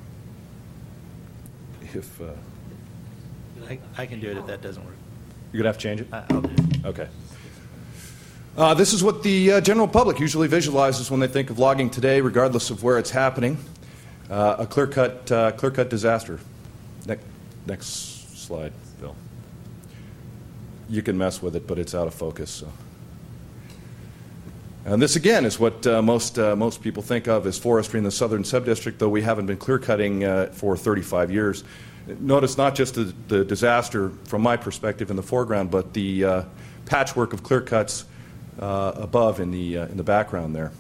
If uh, I, I can do it if that doesn't work. you're going to have to change it? I, I'll do it. Okay. Uh, this is what the uh, general public usually visualizes when they think of logging today, regardless of where it's happening. Uh, a clear-cut, uh, clear-cut disaster. Ne- next slide, Bill. You can mess with it, but it's out of focus. So. And this, again, is what uh, most uh, most people think of as forestry in the Southern Subdistrict, though we haven't been clear-cutting uh, for thirty-five years. Notice not just the, the disaster, from my perspective, in the foreground, but the uh, patchwork of clear-cuts uh, above in the, uh, in the background there.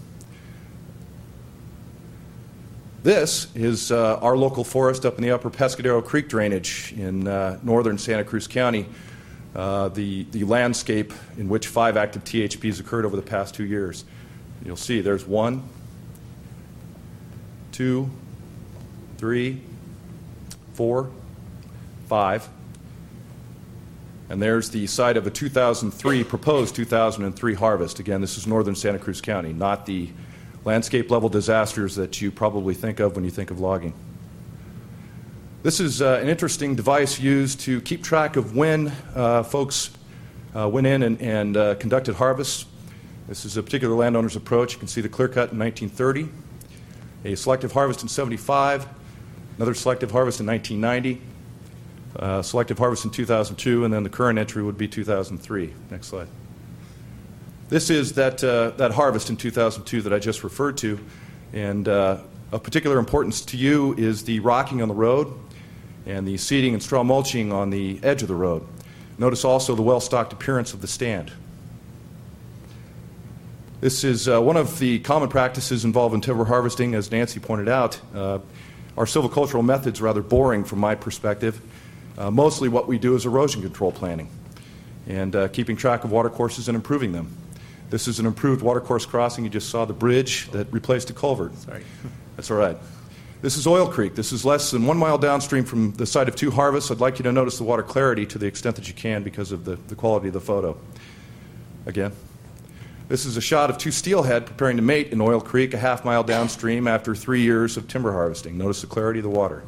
This is uh, our local forest up in the upper Pescadero Creek drainage in uh, northern Santa Cruz County, uh, the, the landscape in which five active T H Ps occurred over the past two years. You'll see there's one, two, three, four, five, and there's the site of a two thousand three, proposed two thousand three harvest. Again, this is northern Santa Cruz County, not the landscape level disasters that you probably think of when you think of logging. This is uh, an interesting device used to keep track of when uh, folks uh, went in and, and uh, conducted harvests. This is a particular landowner's approach. You can see the clear cut in nineteen thirty, a selective harvest in seventy-five, another selective harvest in nineteen ninety, uh, selective harvest in two thousand two, and then the current entry would be two thousand three. Next slide. This is that, uh, that harvest in two thousand two that I just referred to, and uh, of particular importance to you is the rocking on the road and the seeding and straw mulching on the edge of the road. Notice also the well-stocked appearance of the stand. This is uh, one of the common practices involved in timber harvesting, as Nancy pointed out. Uh, our silvicultural methods are rather boring from my perspective. Uh, mostly what we do is erosion control planning and uh, keeping track of watercourses and improving them. This is an improved watercourse crossing. You just saw the bridge that replaced a culvert. Sorry. That's all right. This is Oil Creek. This is less than one mile downstream from the site of two harvests. I'd like you to notice the water clarity to the extent that you can because of the, the quality of the photo. Again. This is a shot of two steelhead preparing to mate in Oil Creek, a half mile downstream after three years of timber harvesting. Notice the clarity of the water.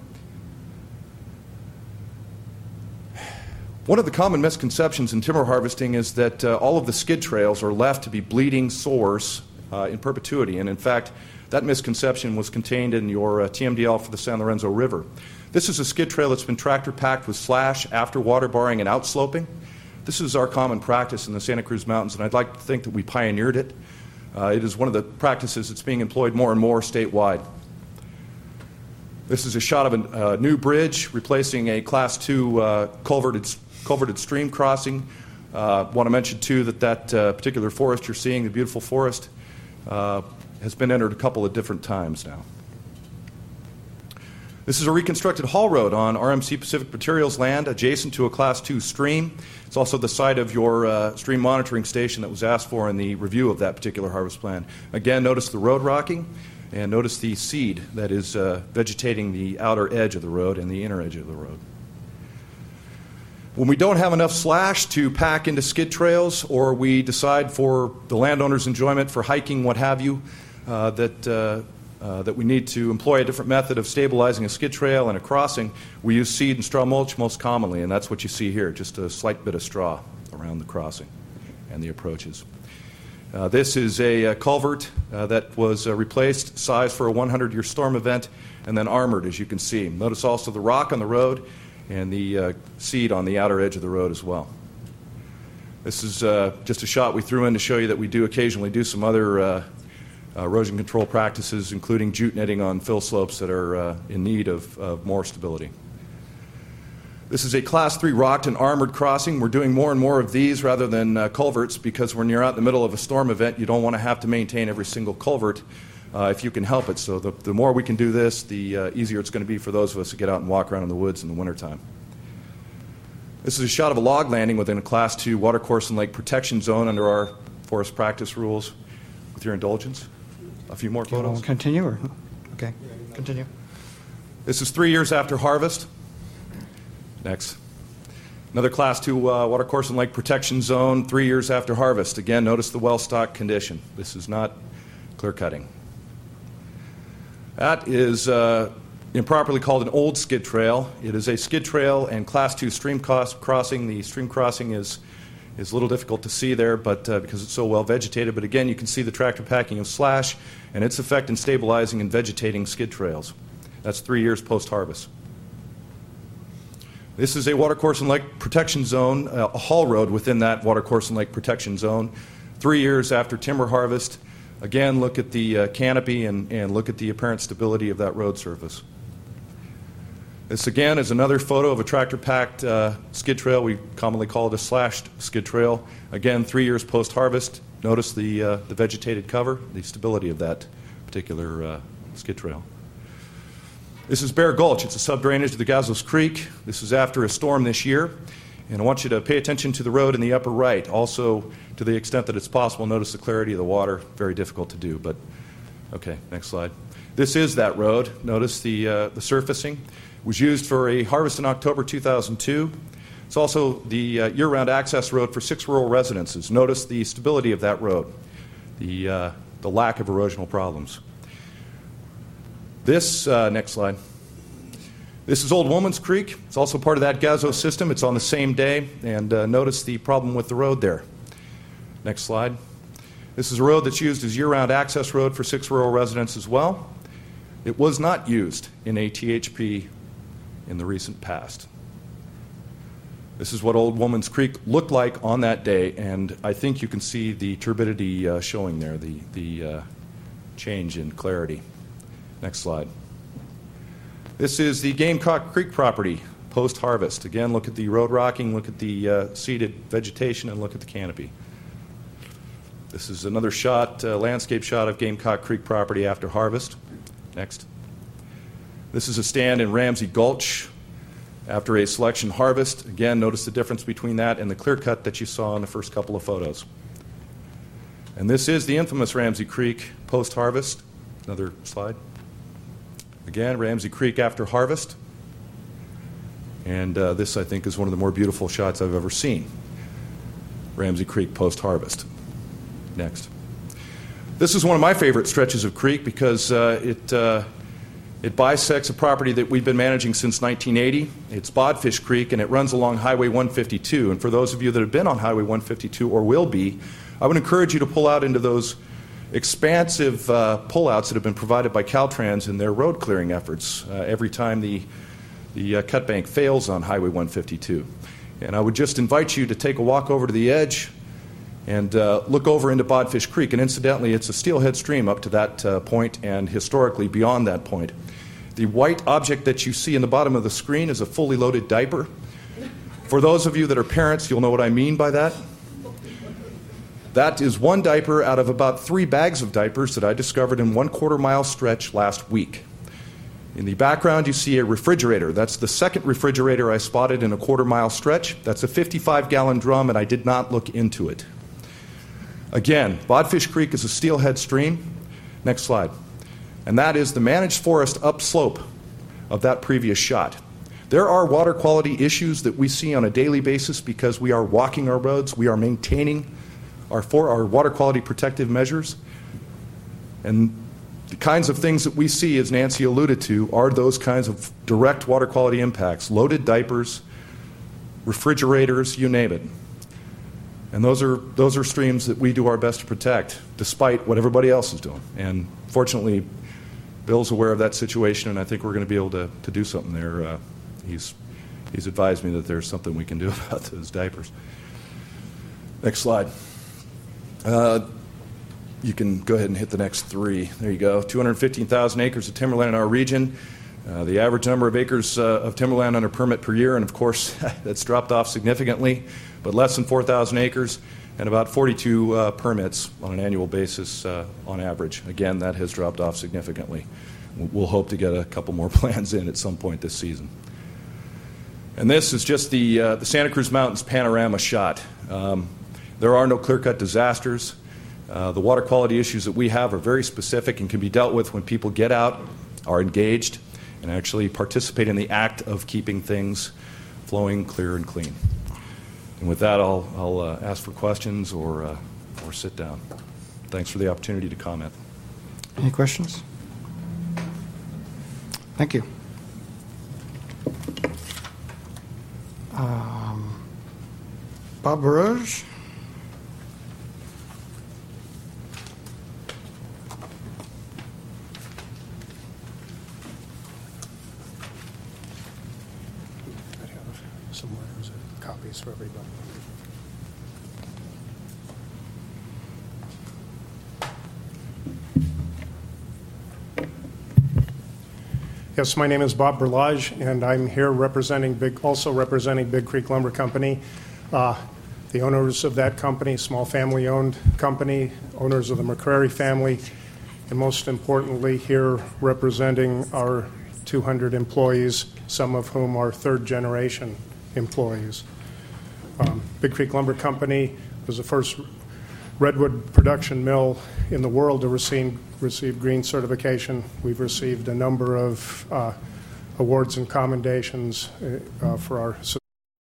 One of the common misconceptions in timber harvesting is that uh, all of the skid trails are left to be bleeding sores uh, in perpetuity. And in fact, that misconception was contained in your uh, T M D L for the San Lorenzo River. This is a skid trail that's been tractor packed with slash after water barring and outsloping. This is our common practice in the Santa Cruz Mountains, and I'd like to think that we pioneered it. Uh, it is one of the practices that's being employed more and more statewide. This is a shot of a uh, new bridge replacing a Class two uh, culverted culverted stream crossing. I uh, want to mention, too, that that uh, particular forest you're seeing, the beautiful forest, uh, has been entered a couple of different times now. This is a reconstructed haul road on R M C Pacific Materials land adjacent to a Class two stream. It's also the site of your uh, stream monitoring station that was asked for in the review of that particular harvest plan. Again, notice the road rocking, and notice the seed that is uh, vegetating the outer edge of the road and the inner edge of the road. When we don't have enough slash to pack into skid trails, or we decide for the landowner's enjoyment for hiking, what have you, uh, that, uh, uh, that we need to employ a different method of stabilizing a skid trail and a crossing, we use seed and straw mulch most commonly, and that's what you see here, just a slight bit of straw around the crossing and the approaches. Uh, this is a, a culvert uh, that was uh, replaced, sized for a one hundred year storm event, and then armored, as you can see. Notice also the rock on the road and the uh, seed on the outer edge of the road as well. This is uh, just a shot we threw in to show you that we do occasionally do some other uh, uh, erosion control practices, including jute netting on fill slopes that are uh, in need of, of more stability. This is a Class three rocked and armored crossing. We're doing more and more of these rather than uh, culverts because when you're out in the middle of a storm event, you don't want to have to maintain every single culvert uh, if you can help it. So the, the more we can do this, the uh, easier it's going to be for those of us to get out and walk around in the woods in the wintertime. This is a shot of a log landing within a Class two watercourse and lake protection zone under our forest practice rules. With your indulgence, a few more Do you photos. want to continue? Or? Okay, continue. This is three years after harvest. Next. Another Class two uh, watercourse and lake protection zone, three years after harvest. Again, notice the well stock condition. This is not clear cutting. That is uh, improperly called an old skid trail. It is a skid trail and Class two stream cross- crossing. The stream crossing is, is a little difficult to see there, but uh, because it's so well vegetated. But again, you can see the tractor packing of slash and its effect in stabilizing and vegetating skid trails. That's three years post-harvest. This is a watercourse and lake protection zone, uh, a haul road within that watercourse and lake protection zone. Three years after timber harvest. Again, look at the uh, canopy and, and look at the apparent stability of that road surface. This again is another photo of a tractor-packed uh, skid trail. We commonly call it a slashed skid trail. Again, three years post-harvest. Notice the, uh, the vegetated cover, the stability of that particular uh, skid trail. This is Bear Gulch. It's a sub-drainage of the Gazos Creek. This is after a storm this year. And I want you to pay attention to the road in the upper right. Also, to the extent that it's possible, notice the clarity of the water. Very difficult to do, but okay, next slide. This is that road. Notice the, uh, the surfacing. It was used for a harvest in October two thousand two. It's also the uh, year-round access road for six rural residences. Notice the stability of that road, the, uh, the lack of erosional problems. This, uh, next slide. This is Old Woman's Creek. It's also part of that Gazo system. It's on the same day, and uh, notice the problem with the road there. Next slide. This is a road that's used as year-round access road for six rural residents as well. It was not used in a T H P in the recent past. This is what Old Woman's Creek looked like on that day, and I think you can see the turbidity uh, showing there, the, the uh, change in clarity. Next slide. This is the Gamecock Creek property post-harvest. Again, look at the road rocking, look at the uh, seeded vegetation, and look at the canopy. This is another shot, uh, landscape shot of Gamecock Creek property after harvest. Next. This is a stand in Ramsey Gulch after a selection harvest. Again, notice the difference between that and the clear cut that you saw in the first couple of photos. And this is the infamous Ramsey Creek post-harvest. Another slide. Again, Ramsey Creek after harvest. And uh, this, I think, is one of the more beautiful shots I've ever seen. Ramsey Creek post-harvest. Next. This is one of my favorite stretches of creek because uh, it, uh, it bisects a property that we've been managing since nineteen eighty. It's Bodfish Creek, and it runs along Highway one fifty-two. And for those of you that have been on Highway one fifty-two or will be, I would encourage you to pull out into those expansive uh, pullouts that have been provided by Caltrans in their road clearing efforts uh, every time the, the uh, cut bank fails on Highway one fifty-two. And I would just invite you to take a walk over to the edge and uh, look over into Bodfish Creek. And incidentally, it's a steelhead stream up to that uh, point and historically beyond that point. The white object that you see in the bottom of the screen is a fully loaded diaper. For those of you that are parents, you'll know what I mean by that. That is one diaper out of about three bags of diapers that I discovered in one quarter mile stretch last week. In the background, you see a refrigerator. That's the second refrigerator I spotted in a quarter mile stretch. That's a fifty-five gallon drum, and I did not look into it. Again, Bodfish Creek is a steelhead stream. Next slide. And that is the managed forest upslope of that previous shot. There are water quality issues that we see on a daily basis because we are walking our roads, we are maintaining our, for, our water quality protective measures. And the kinds of things that we see, as Nancy alluded to, are those kinds of direct water quality impacts. Loaded diapers, refrigerators, you name it. And those are, those are streams that we do our best to protect, despite what everybody else is doing. And fortunately, Bill's aware of that situation, and I think we're going to be able to, to do something there. Uh, he's, he's advised me that there's something we can do about those diapers. Next slide. Uh, you can go ahead and hit the next three. There you go. two hundred fifteen thousand acres of timberland in our region. Uh, the average number of acres uh, of timberland under permit per year, and of course, that's dropped off significantly, but less than four thousand acres and about forty-two uh, permits on an annual basis uh, on average. Again, that has dropped off significantly. We'll hope to get a couple more plans in at some point this season. And this is just the, uh, the Santa Cruz Mountains panorama shot. Um, there are no clear-cut disasters. Uh, the water quality issues that we have are very specific and can be dealt with when people get out, are engaged, and actually participate in the act of keeping things flowing clear and clean. And with that, I'll, I'll uh, ask for questions or, uh, or sit down. Thanks for the opportunity to comment. Any questions? Thank you. Um, Bob Burrage. Somewhere there's a copies for everybody. Yes, my name is Bob Burlage, and I'm here representing Big, also representing Big Creek Lumber Company. Uh, the owners of that company, small family-owned company, owners of the McCrary family, and most importantly, here representing our two hundred employees, some of whom are third-generation employees. Um, Big Creek Lumber Company was the first redwood production mill in the world to receive, receive green certification. We've received a number of uh, awards and commendations uh, for our